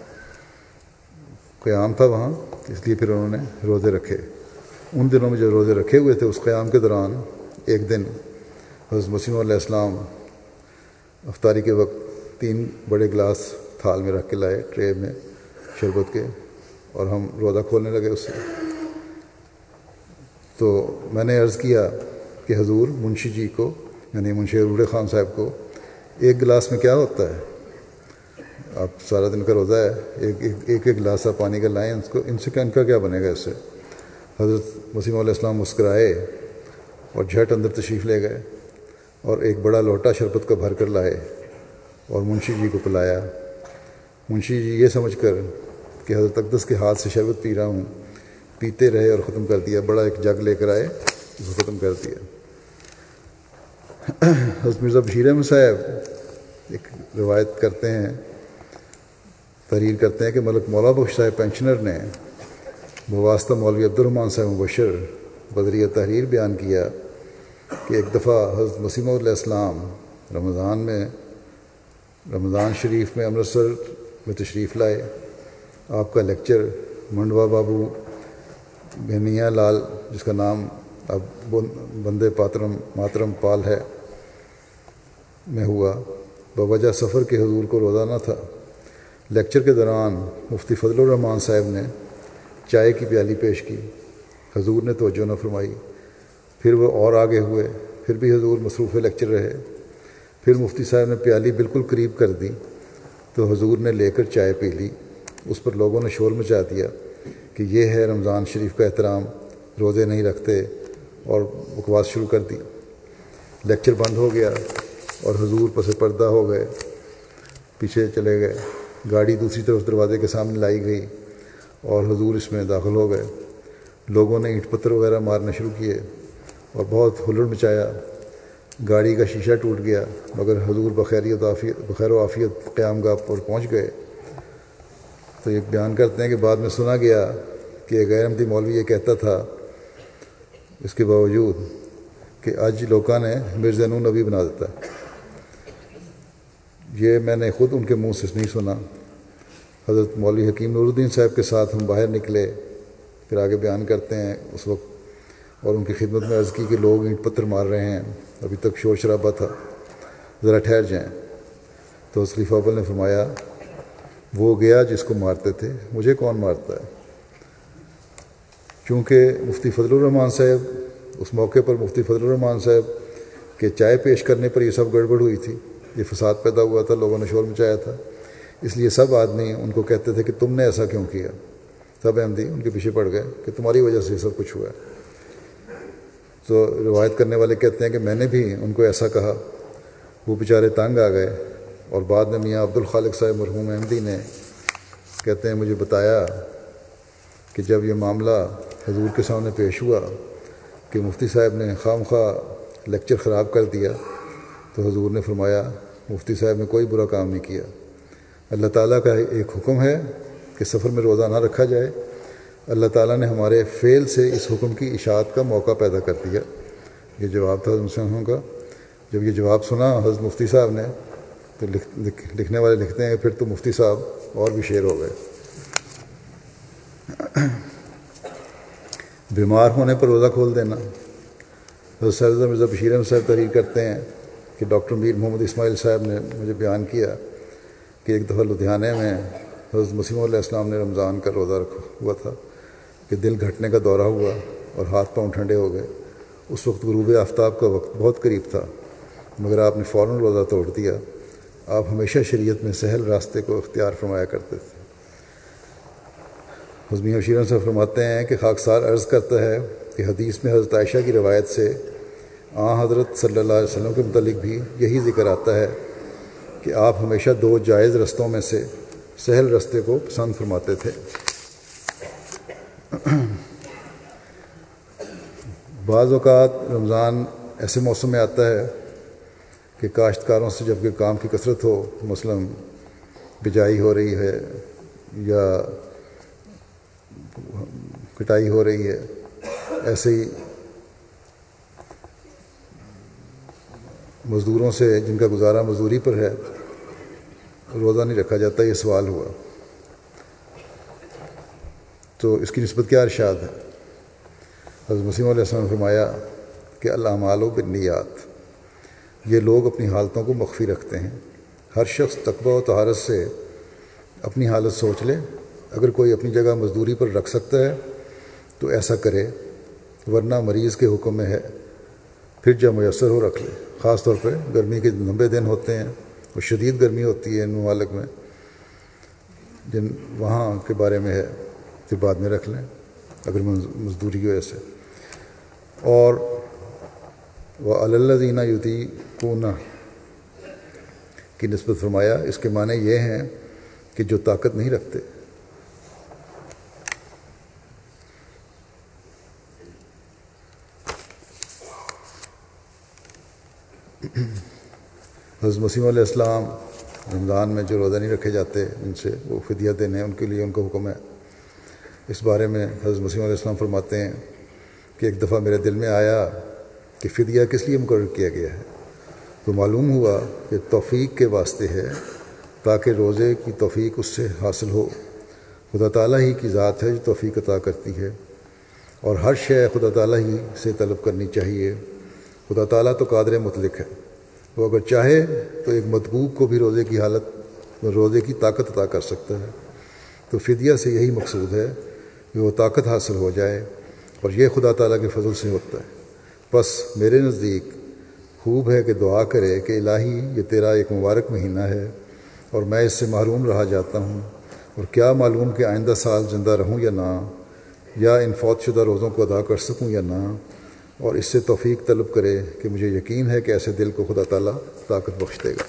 قیام تھا وہاں، اس لیے پھر انہوں نے روزے رکھے۔ ان دنوں میں جو روزے رکھے ہوئے تھے اس قیام کے دوران ایک دن حضرت مسیح علیہ السلام افطاری کے وقت تین بڑے گلاس تھال میں رکھ کے لائے، ٹرے میں شربت کے، اور ہم روزہ کھولنے لگے اس سے۔ تو میں نے عرض کیا کہ حضور، منشی جی کو یعنی منشی اروڑے خان صاحب کو ایک گلاس میں کیا ہوتا ہے؟ آپ سارا دن کا روزہ ہے، ایک ایک ایک گلاس آپ پانی کا لائیں، اس کو ان سے ان کا کیا بنے گا اس سے؟ حضرت مسیح علیہ السلام مسکرائے اور جھٹ اندر تشریف لے گئے اور ایک بڑا لوٹا شربت کا بھر کر لائے اور منشی جی کو پلایا۔ منشی جی یہ سمجھ کر کہ حضرت اقدس کے ہاتھ سے شربت پی رہا ہوں پیتے رہے اور ختم کر دیا۔ بڑا ایک جگ لے کر آئے، اس کو ختم کر دیا۔ حضرت مرزا بشیر احمد صاحب ایک روایت کرتے ہیں، تحریر کرتے ہیں کہ ملک مولا بخش صاحب پینشنر نے بواسطہ مولوی عبد الرحمن صاحب مبشر بدریہ تحریر بیان کیا کہ ایک دفعہ حضرت مسیح موعود علیہ السلام رمضان میں رمضان شریف میں امرتسر میں تشریف لائے۔ آپ کا لیکچر منڈوا بابو بھینیا لال، جس کا نام اب بندے پاترم ماترم پال ہے، میں ہوا۔ بوجہ سفر کے حضور کو روزہ نہ تھا۔ لیکچر کے دوران مفتی فضل الرحمان صاحب نے چائے کی پیالی پیش کی، حضور نے توجہ نہ فرمائی۔ پھر وہ اور آگے ہوئے، پھر بھی حضور مصروف لیکچر رہے۔ پھر مفتی صاحب نے پیالی بالکل قریب کر دی تو حضور نے لے کر چائے پی لی۔ اس پر لوگوں نے شور مچا دیا کہ یہ ہے رمضان شریف کا احترام، روزے نہیں رکھتے، اور بکواس شروع کر دی۔ لیکچر بند ہو گیا اور حضور پس پردہ ہو گئے، پیچھے چلے گئے۔ گاڑی دوسری طرف دروازے کے سامنے لائی گئی اور حضور اس میں داخل ہو گئے۔ لوگوں نے اینٹ پتھر وغیرہ مارنا شروع کیے اور بہت ہلڑ مچایا۔ گاڑی کا شیشہ ٹوٹ گیا، مگر حضور بخیریت عافیت بخیر و عافیت قیام گاہ پر پہنچ گئے۔ تو یہ بیان کرتے ہیں کہ بعد میں سنا گیا کہ ایک غیر احمدی مولوی یہ کہتا تھا اس کے باوجود کہ اج لوگوں نے مرزا نو نبی بنا دیتا ہے۔ یہ میں نے خود ان کے منہ سے نہیں سنا۔ حضرت مولوی حکیم نور الدین صاحب کے ساتھ ہم باہر نکلے، پھر آگے بیان کرتے ہیں اس وقت، اور ان کی خدمت میں عرض کی کہ لوگ اینٹ پتھر مار رہے ہیں، ابھی تک شور شرابہ تھا، ذرا ٹھہر جائیں۔ تو خلیفہ اول نے فرمایا وہ گیا جس کو مارتے تھے، مجھے کون مارتا ہے؟ چونکہ مفتی فضل الرحمان صاحب اس موقع پر مفتی فضل الرحمان صاحب کے چائے پیش کرنے پر یہ سب گڑبڑ ہوئی تھی، یہ فساد پیدا ہوا تھا، لوگوں نے شور مچایا تھا، اس لیے سب آدمی ان کو کہتے تھے کہ تم نے ایسا کیوں کیا۔ سب احمدی ان کے پیچھے پڑ گئے کہ تمہاری وجہ سے یہ سب کچھ ہوا ہے۔ تو روایت کرنے والے کہتے ہیں کہ میں نے بھی ان کو ایسا کہا، وہ بیچارے تنگ آ گئے، اور بعد میں میاں عبد الخالق صاحب مرحوم احمدی نے کہتے ہیں مجھے بتایا کہ جب یہ معاملہ حضور کے سامنے پیش ہوا کہ مفتی صاحب نے خام خواہ لیکچر خراب کر دیا، تو حضور نے فرمایا مفتی صاحب نے کوئی برا کام نہیں کیا، اللہ تعالیٰ کا ایک حکم ہے کہ سفر میں روزہ نہ رکھا جائے، اللہ تعالیٰ نے ہمارے فعل سے اس حکم کی اشاعت کا موقع پیدا کر دیا۔ یہ جواب تھا حضرت مسلموں کا۔ جب یہ جواب سنا حضرت مفتی صاحب نے تو لکھ لکھ لکھنے والے لکھتے ہیں پھر تو مفتی صاحب اور بھی شیر ہو گئے۔ بیمار ہونے پر روزہ کھول دینا۔ حضرت سید مرزا بشیر احمد صاحب تحریر کرتے ہیں کہ ڈاکٹر میر محمد اسماعیل صاحب نے مجھے بیان کیا کہ ایک دفعہ لدھیانے میں حضرت مسیح علیہ السلام نے رمضان کا روزہ رکھا ہوا تھا کہ دل گھٹنے کا دورہ ہوا اور ہاتھ پاؤں ٹھنڈے ہو گئے۔ اس وقت غروب آفتاب کا وقت بہت قریب تھا، مگر آپ نے فوراً روزہ توڑ دیا۔ آپ ہمیشہ شریعت میں سہل راستے کو اختیار فرمایا کرتے تھے۔ حضرت میاں بشیر احمد صاحب فرماتے ہیں کہ خاکسار عرض کرتا ہے کہ حدیث میں حضرت عائشہ کی روایت سے آن حضرت صلی اللہ علیہ وسلم کے متعلق بھی یہی ذکر آتا ہے کہ آپ ہمیشہ دو جائز رستوں میں سے سہل رستے کو پسند فرماتے تھے۔ بعض اوقات رمضان ایسے موسم میں آتا ہے کہ کاشتکاروں سے جب کہ کام کی کثرت ہو، مثلاً بجائی ہو رہی ہے یا کٹائی ہو رہی ہے، ایسے ہی مزدوروں سے جن کا گزارا مزدوری پر ہے روزہ نہیں رکھا جاتا، یہ سوال ہوا۔ تو اس کی نسبت کیا ارشاد ہے؟ حضرت مسیح علیہ السلام نے فرمایا کہ الاعمال بالنیات، یہ لوگ اپنی حالتوں کو مخفی رکھتے ہیں۔ ہر شخص تقویٰ و طہارت سے اپنی حالت سوچ لے، اگر کوئی اپنی جگہ مزدوری پر رکھ سکتا ہے تو ایسا کرے، ورنہ مریض کے حکم میں ہے، پھر جب میسر ہو رکھ لے۔ خاص طور پہ گرمی کے لمبے دن ہوتے ہیں اور شدید گرمی ہوتی ہے ان ممالک میں، جن وہاں کے بارے میں ہے، پھر بعد میں رکھ لیں۔ اگر مزدوری کی وجہ سے. اور وَعَلَى الَّذِينَ يُطِيقُونَ کی نسبت فرمایا اس کے معنی یہ ہیں کہ جو طاقت نہیں رکھتے. حضرت مسیح علیہ السلام رمضان میں جو روزہ نہیں رکھے جاتے ان سے وہ فدیہ دینے ان کے لیے ان کا حکم ہے. اس بارے میں حضرت مسیح علیہ السلام فرماتے ہیں کہ ایک دفعہ میرے دل میں آیا کہ فدیہ کس لیے مقرر کیا گیا ہے، تو معلوم ہوا کہ توفیق کے واسطے ہے تاکہ روزے کی توفیق اس سے حاصل ہو. خدا تعالیٰ ہی کی ذات ہے جو توفیق عطا کرتی ہے اور ہر شے خدا تعالیٰ ہی سے طلب کرنی چاہیے. خدا تعالیٰ تو قادر مطلق ہے، وہ اگر چاہے تو ایک مدعوک کو بھی روزے کی حالت روزے کی طاقت عطا کر سکتا ہے. تو فدیہ سے یہی مقصود ہے کہ وہ طاقت حاصل ہو جائے اور یہ خدا تعالیٰ کے فضل سے ہوتا ہے. بس میرے نزدیک خوب ہے کہ دعا کرے کہ الہی یہ تیرا ایک مبارک مہینہ ہے اور میں اس سے محروم رہا جاتا ہوں، اور کیا معلوم کہ آئندہ سال زندہ رہوں یا نہ، یا ان فوت شدہ روزوں کو ادا کر سکوں یا نہ، اور اس سے توفیق طلب کرے کہ مجھے یقین ہے کہ ایسے دل کو خدا تعالیٰ طاقت بخش دے گا.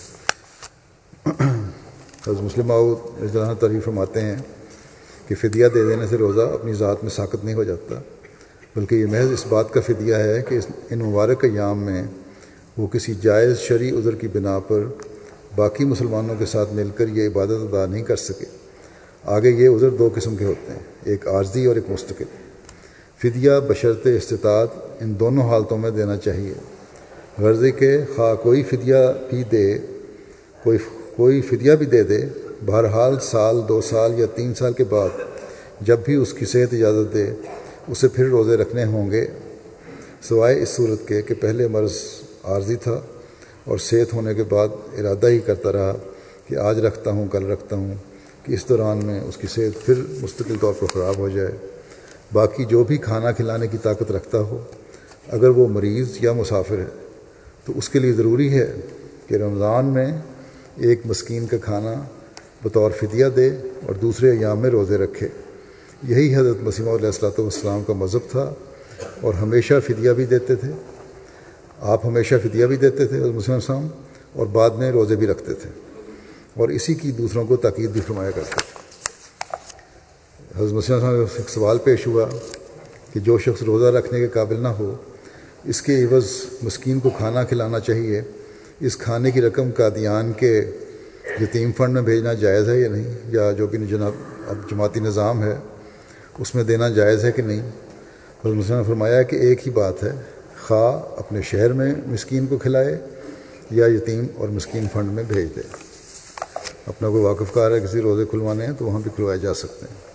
حضرت مسلم موعود رضی اللہ عنہ تعریف فرماتے ہیں کہ فدیہ دے دینے سے روزہ اپنی ذات میں ساقط نہیں ہو جاتا، بلکہ یہ محض اس بات کا فدیہ ہے کہ ان مبارک ایام میں وہ کسی جائز شرعی عذر کی بنا پر باقی مسلمانوں کے ساتھ مل کر یہ عبادت ادا نہیں کر سکے. آگے یہ عذر دو قسم کے ہوتے ہیں، ایک عارضی اور ایک مستقل. فدیہ بشرط استطاعت ان دونوں حالتوں میں دینا چاہیے. غرض کہ خواہ کوئی فدیہ بھی دے کوئی کوئی فدیہ بھی دے دے بہرحال سال دو سال یا تین سال کے بعد جب بھی اس کی صحت اجازت دے اسے پھر روزے رکھنے ہوں گے، سوائے اس صورت کے کہ پہلے مرض عارضی تھا اور صحت ہونے کے بعد ارادہ ہی کرتا رہا کہ آج رکھتا ہوں کل رکھتا ہوں، کہ اس دوران میں اس کی صحت پھر مستقل طور پر خراب ہو جائے. باقی جو بھی کھانا کھلانے کی طاقت رکھتا ہو اگر وہ مریض یا مسافر ہے تو اس کے لیے ضروری ہے کہ رمضان میں ایک مسکین کا کھانا بطور فدیہ دے اور دوسرے ایام میں روزے رکھے. یہی حضرت مسیح علیہ الصلوۃ والسلام کا مذہب تھا اور ہمیشہ فدیہ بھی دیتے تھے. آپ ہمیشہ فدیہ بھی دیتے تھے حضرت مسیح علیہ السلام، اور بعد میں روزے بھی رکھتے تھے اور اسی کی دوسروں کو تاکید بھی فرمایا کرتے تھے. حضرت مسیح علیہ السلام سے ایک سوال پیش ہوا کہ جو شخص روزہ رکھنے کے قابل نہ ہو اس کے عوض مسکین کو کھانا کھلانا چاہیے، اس کھانے کی رقم قادیان کے یتیم فنڈ میں بھیجنا جائز ہے یا نہیں، یا جو بھی جناب اب جماعتی نظام ہے اس میں دینا جائز ہے کہ نہیں. حضرت مسیح نے فرمایا کہ ایک ہی بات ہے، خواہ اپنے شہر میں مسکین کو کھلائے یا یتیم اور مسکین فنڈ میں بھیج دے. اپنا کوئی واقف کار ہے کسی روزے کھلوانے ہیں تو وہاں بھی کھلوائے جا سکتے ہیں.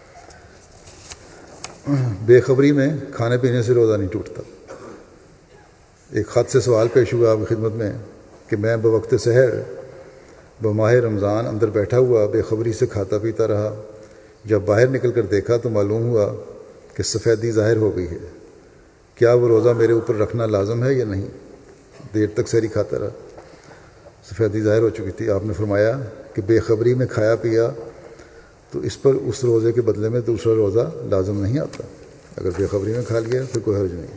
بے خبری میں کھانے پینے سے روزہ نہیں ٹوٹتا. ایک خط سے سوال پیش ہوا آپ کی خدمت میں کہ میں بوقت سحر بماہ رمضان اندر بیٹھا ہوا بے خبری سے کھاتا پیتا رہا، جب باہر نکل کر دیکھا تو معلوم ہوا کہ سفیدی ظاہر ہو گئی ہے، کیا وہ روزہ میرے اوپر رکھنا لازم ہے یا نہیں؟ دیر تک سحری کھاتا رہا، سفیدی ظاہر ہو چکی تھی. آپ نے فرمایا کہ بے خبری میں کھایا پیا تو اس پر اس روزے کے بدلے میں دوسرا روزہ لازم نہیں آتا. اگر بے خبری میں کھا لیا پھر کوئی حرج نہیں.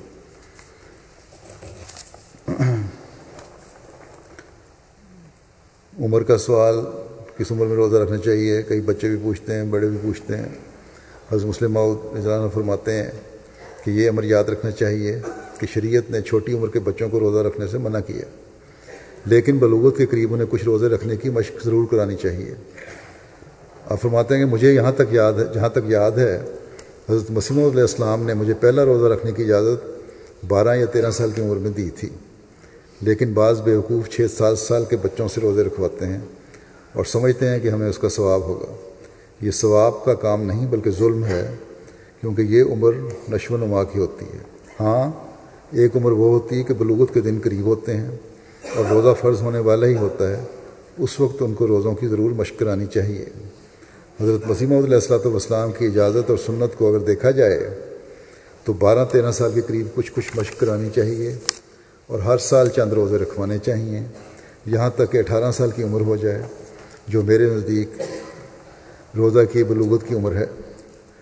عمر کا سوال، کس عمر میں روزہ رکھنا چاہیے؟ کئی بچے بھی پوچھتے ہیں، بڑے بھی پوچھتے ہیں. حضرت مسلم موعود رضی اللہ عنہ فرماتے ہیں کہ یہ امر یاد رکھنا چاہیے کہ شریعت نے چھوٹی عمر کے بچوں کو روزہ رکھنے سے منع کیا، لیکن بلوغت کے قریب انہیں کچھ روزے رکھنے کی مشق ضرور کرانی چاہیے. آپ فرماتے ہیں کہ مجھے یہاں تک یاد ہے جہاں تک یاد ہے حضرت مسیح علیہ السلام نے مجھے پہلا روزہ رکھنے کی اجازت بارہ یا تیرہ سال کی عمر میں دی تھی، لیکن بعض بیوقوف چھ سات سال کے بچوں سے روزے رکھواتے ہیں اور سمجھتے ہیں کہ ہمیں اس کا ثواب ہوگا. یہ ثواب کا کام نہیں بلکہ ظلم ہے، کیونکہ یہ عمر نشو و نما کی ہوتی ہے. ہاں ایک عمر وہ ہوتی ہے کہ بلوغت کے دن قریب ہوتے ہیں اور روزہ فرض ہونے والا ہی ہوتا ہے، اس وقت ان کو روزوں کی ضرور مشق کرانی چاہیے. حضرت مسیح علیہ الصلوۃ والسلام کی اجازت اور سنت کو اگر دیکھا جائے تو بارہ تیرہ سال کے قریب کچھ کچھ مشق کرانی چاہیے اور ہر سال چند روزے رکھوانے چاہیے، یہاں تک کہ اٹھارہ سال کی عمر ہو جائے، جو میرے نزدیک روزہ کی بلوغت کی عمر ہے.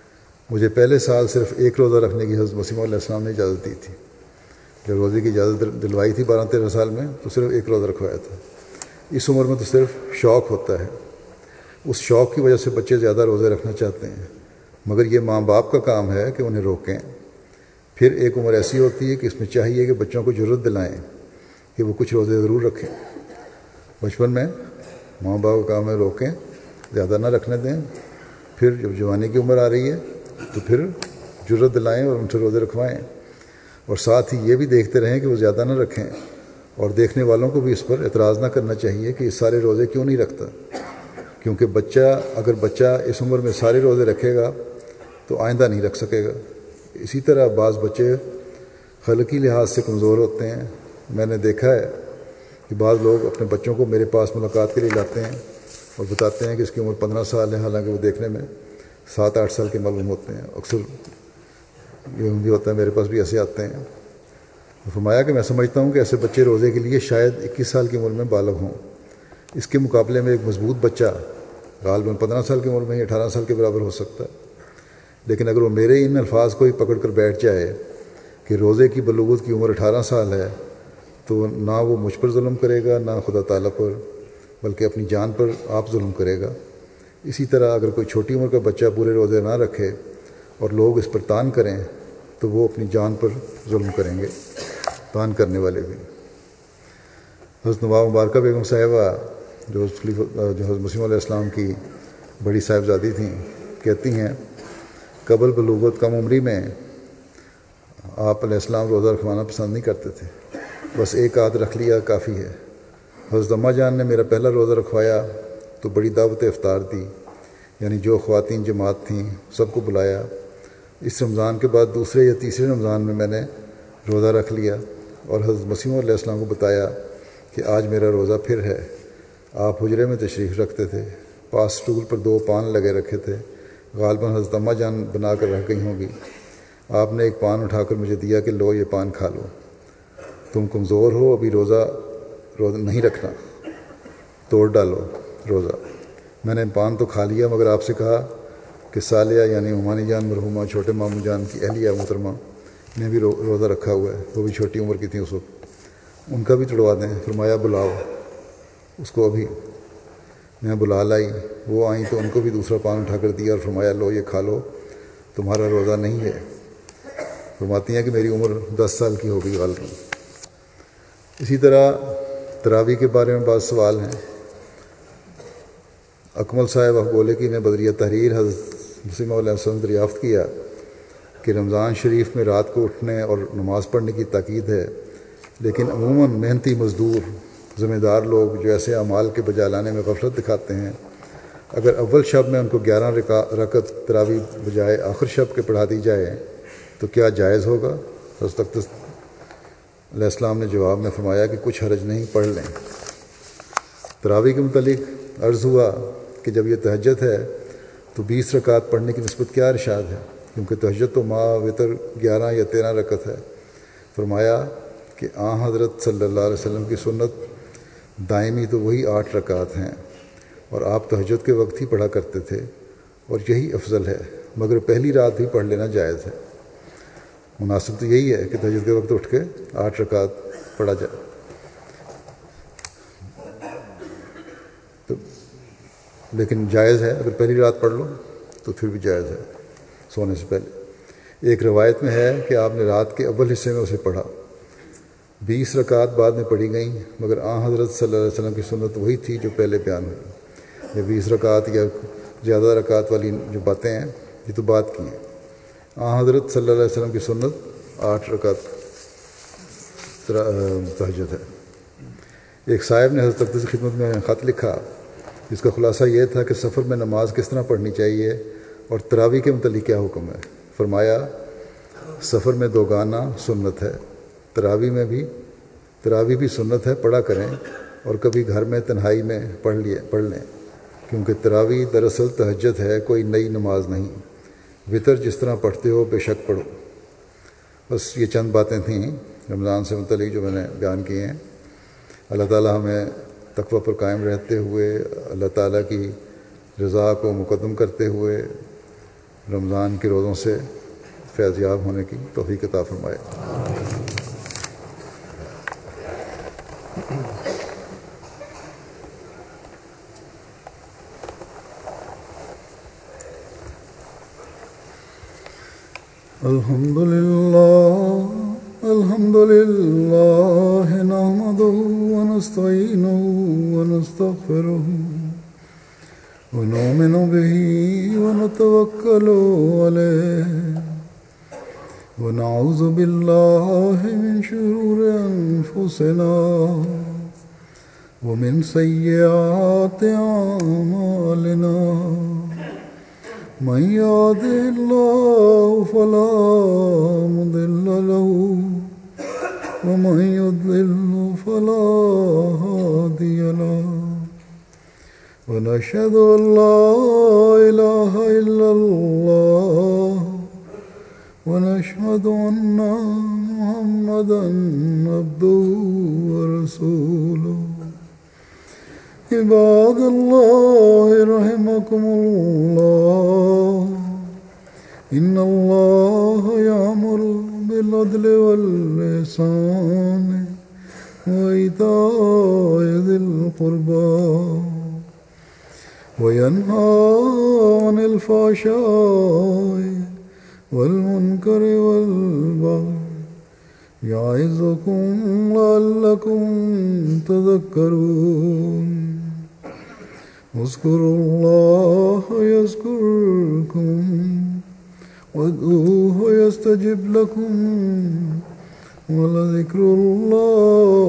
مجھے پہلے سال صرف ایک روزہ رکھنے کی حضرت مسیح علیہ السلام نے اجازت دی تھی. جب روزے کی اجازت دلوائی تھی بارہ تیرہ سال میں تو صرف ایک روزہ رکھوایا تھا. اس عمر میں تو صرف شوق ہوتا ہے. اس شوق کی وجہ سے بچے زیادہ روزے رکھنا چاہتے ہیں، مگر یہ ماں باپ کا کام ہے کہ انہیں روکیں. پھر ایک عمر ایسی ہوتی ہے کہ اس میں چاہیے کہ بچوں کو جرأت دلائیں کہ وہ کچھ روزے ضرور رکھیں. بچپن میں ماں باپ کا کام ہے روکیں، زیادہ نہ رکھنے دیں. پھر جب جوانی کی عمر آ رہی ہے تو پھر جرأت دلائیں اور ان سے روزے رکھوائیں، اور ساتھ ہی یہ بھی دیکھتے رہیں کہ وہ زیادہ نہ رکھیں. اور دیکھنے والوں کو بھی اس پر اعتراض نہ کرنا چاہیے کہ اس سارے روزے کیوں نہیں رکھتا، کیونکہ بچہ اگر بچہ اس عمر میں سارے روزے رکھے گا تو آئندہ نہیں رکھ سکے گا. اسی طرح بعض بچے خلقی لحاظ سے کمزور ہوتے ہیں. میں نے دیکھا ہے کہ بعض لوگ اپنے بچوں کو میرے پاس ملاقات کے لیے لاتے ہیں اور بتاتے ہیں کہ اس کی عمر پندرہ سال ہے، حالانکہ وہ دیکھنے میں سات آٹھ سال کے معلوم ہوتے ہیں. اکثر یہ بھی ہوتا ہے، میرے پاس بھی ایسے آتے ہیں. فرمایا کہ میں سمجھتا ہوں کہ ایسے بچے روزے کے لیے شاید اکیس سال کی عمر میں بالغ ہوں. اس کے مقابلے میں ایک مضبوط بچہ غالباً پندرہ سال کی عمر میں ہی اٹھارہ سال کے برابر ہو سکتا ہے. لیکن اگر وہ میرے ان الفاظ کو ہی پکڑ کر بیٹھ جائے کہ روزے کی بلوغت کی عمر اٹھارہ سال ہے تو نہ وہ مجھ پر ظلم کرے گا نہ خدا تعالیٰ پر، بلکہ اپنی جان پر آپ ظلم کرے گا. اسی طرح اگر کوئی چھوٹی عمر کا بچہ پورے روزے نہ رکھے اور لوگ اس پر تان کریں تو وہ اپنی جان پر ظلم کریں گے، تان کرنے والے بھی. حضرت نواب مبارکہ بیگم صاحبہ جو جو حضرت مسیح علیہ السلام کی بڑی صاحبزادی تھیں، کہتی ہیں قبل بلوغت کم عمری میں آپ علیہ السلام روزہ رکھوانا پسند نہیں کرتے تھے، بس ایک آدھ رکھ لیا کافی ہے. حضرت اماں جان نے میرا پہلا روزہ رکھوایا تو بڑی دعوت افطار دی، یعنی جو خواتین جماعت تھیں سب کو بلایا. اس رمضان کے بعد دوسرے یا تیسرے رمضان میں میں نے روزہ رکھ لیا اور حضرت مسیح علیہ السلام کو بتایا کہ آج میرا روزہ پھر ہے. آپ حجرے میں تشریف رکھتے تھے، پاس اسٹول پر دو پان لگے رکھے تھے، غالباً حضرت اماں جان بنا کر رکھ گئی ہوں گی. آپ نے ایک پان اٹھا کر مجھے دیا کہ لو یہ پان کھا لو، تم کمزور ہو، ابھی روزہ روزہ نہیں رکھنا، توڑ ڈالو روزہ. میں نے پان تو کھا لیا، مگر آپ سے کہا کہ سالیہ یعنی عمانی جان مرحومہ چھوٹے ماموں جان کی اہلیہ محترمہ نے بھی روزہ رکھا ہوا ہے، وہ بھی چھوٹی عمر کی تھیں اس وقت، ان کا بھی توڑوا دیں. فرمایا بلاؤ اس کو. ابھی میں بلا لائی، وہ آئیں تو ان کو بھی دوسرا پان اٹھا کر دیا اور فرمایا لو یہ کھا لو، تمہارا روزہ نہیں ہے. فرماتی ہیں کہ میری عمر دس سال کی ہو گئی غالباً. اسی طرح تراویح کے بارے میں بعض سوال ہیں. اکمل صاحب اخبولے کی نے بدریہ تحریر حضرت مسیح علیہ السلام دریافت کیا کہ رمضان شریف میں رات کو اٹھنے اور نماز پڑھنے کی تاکید ہے، لیکن عموماً محنتی مزدور ذمہ دار لوگ جو ایسے اعمال کے بجا لانے میں غفلت دکھاتے ہیں، اگر اول شب میں ان کو گیارہ رکعت تراویح بجائے آخر شب کے پڑھا دی جائے تو کیا جائز ہوگا؟ حضرت اقدس علیہ السلام نے جواب میں فرمایا کہ کچھ حرج نہیں، پڑھ لیں. تراویح کے متعلق عرض ہوا کہ جب یہ تہجد ہے تو بیس رکعت پڑھنے کی نسبت کیا ارشاد ہے، کیونکہ تہجد تو ما وتر گیارہ یا تیرہ رکعت ہے. فرمایا کہ آن حضرت صلی اللہ علیہ وسلم کی سنت دائمی تو وہی آٹھ رکعت ہیں اور آپ تہجد کے وقت ہی پڑھا کرتے تھے اور یہی افضل ہے، مگر پہلی رات بھی پڑھ لینا جائز ہے. مناسب تو یہی ہے کہ تہجد کے وقت اٹھ کے آٹھ رکعت پڑھا جائے. تو لیکن جائز ہے، اگر پہلی رات پڑھ لو تو پھر بھی جائز ہے سونے سے پہلے. ایک روایت میں ہے کہ آپ نے رات کے اول حصے میں اسے پڑھا. بیس رکعت بعد میں پڑھی گئیں، مگر آن حضرت صلی اللہ علیہ وسلم کی سنت وہی تھی جو پہلے بیان ہوئی. یہ بیس رکعت یا زیادہ رکعت والی جو باتیں ہیں یہ تو بات کی ہیں. آن حضرت صلی اللہ علیہ وسلم کی سنت آٹھ رکعت تہجد ہے. ایک صاحب نے حضرت اقدس کی خدمت میں خط لکھا جس کا خلاصہ یہ تھا کہ سفر میں نماز کس طرح پڑھنی چاہیے اور تراویح کے متعلق کیا حکم ہے. فرمایا سفر میں دو گانا سنت ہے، تراویح میں بھی تراویح بھی سنت ہے، پڑھا کریں، اور کبھی گھر میں تنہائی میں پڑھ لیے پڑھ لیں، کیونکہ تراویح دراصل تہجد ہے، کوئی نئی نماز نہیں. وطر جس طرح پڑھتے ہو بے شک پڑھو. بس یہ چند باتیں تھیں رمضان سے متعلق جو میں نے بیان کی ہیں. اللہ تعالیٰ ہمیں تقوی پر قائم رہتے ہوئے اللہ تعالیٰ کی رضا کو مقدم کرتے ہوئے رمضان کے روزوں سے فیض یاب ہونے کی توفیق عطا فرمائے۔ الحمد للہ الحمد للہ نحمدہ ونستعینہ ونستغفرہ ونؤمن بہ ونتوکل علیہ ونعوذ باللہ من شرور انفسنا ومن سیئات اعمالنا من يهده الله فلا مضل له ومن يضلل فلا هادي له ونشهد أن لا إله إلا الله ونشهد أن محمدا عبده ورسوله عباد الله رحمكم الله إن الله يأمر بالعدل والإحسان وإيتاء ذي القربى وينهى عن الفحشاء والمنكر والبغي يعظكم لعلكم تذكرون اذكروا الله يذكركم وادعوه يستجب لكم ولذكر الله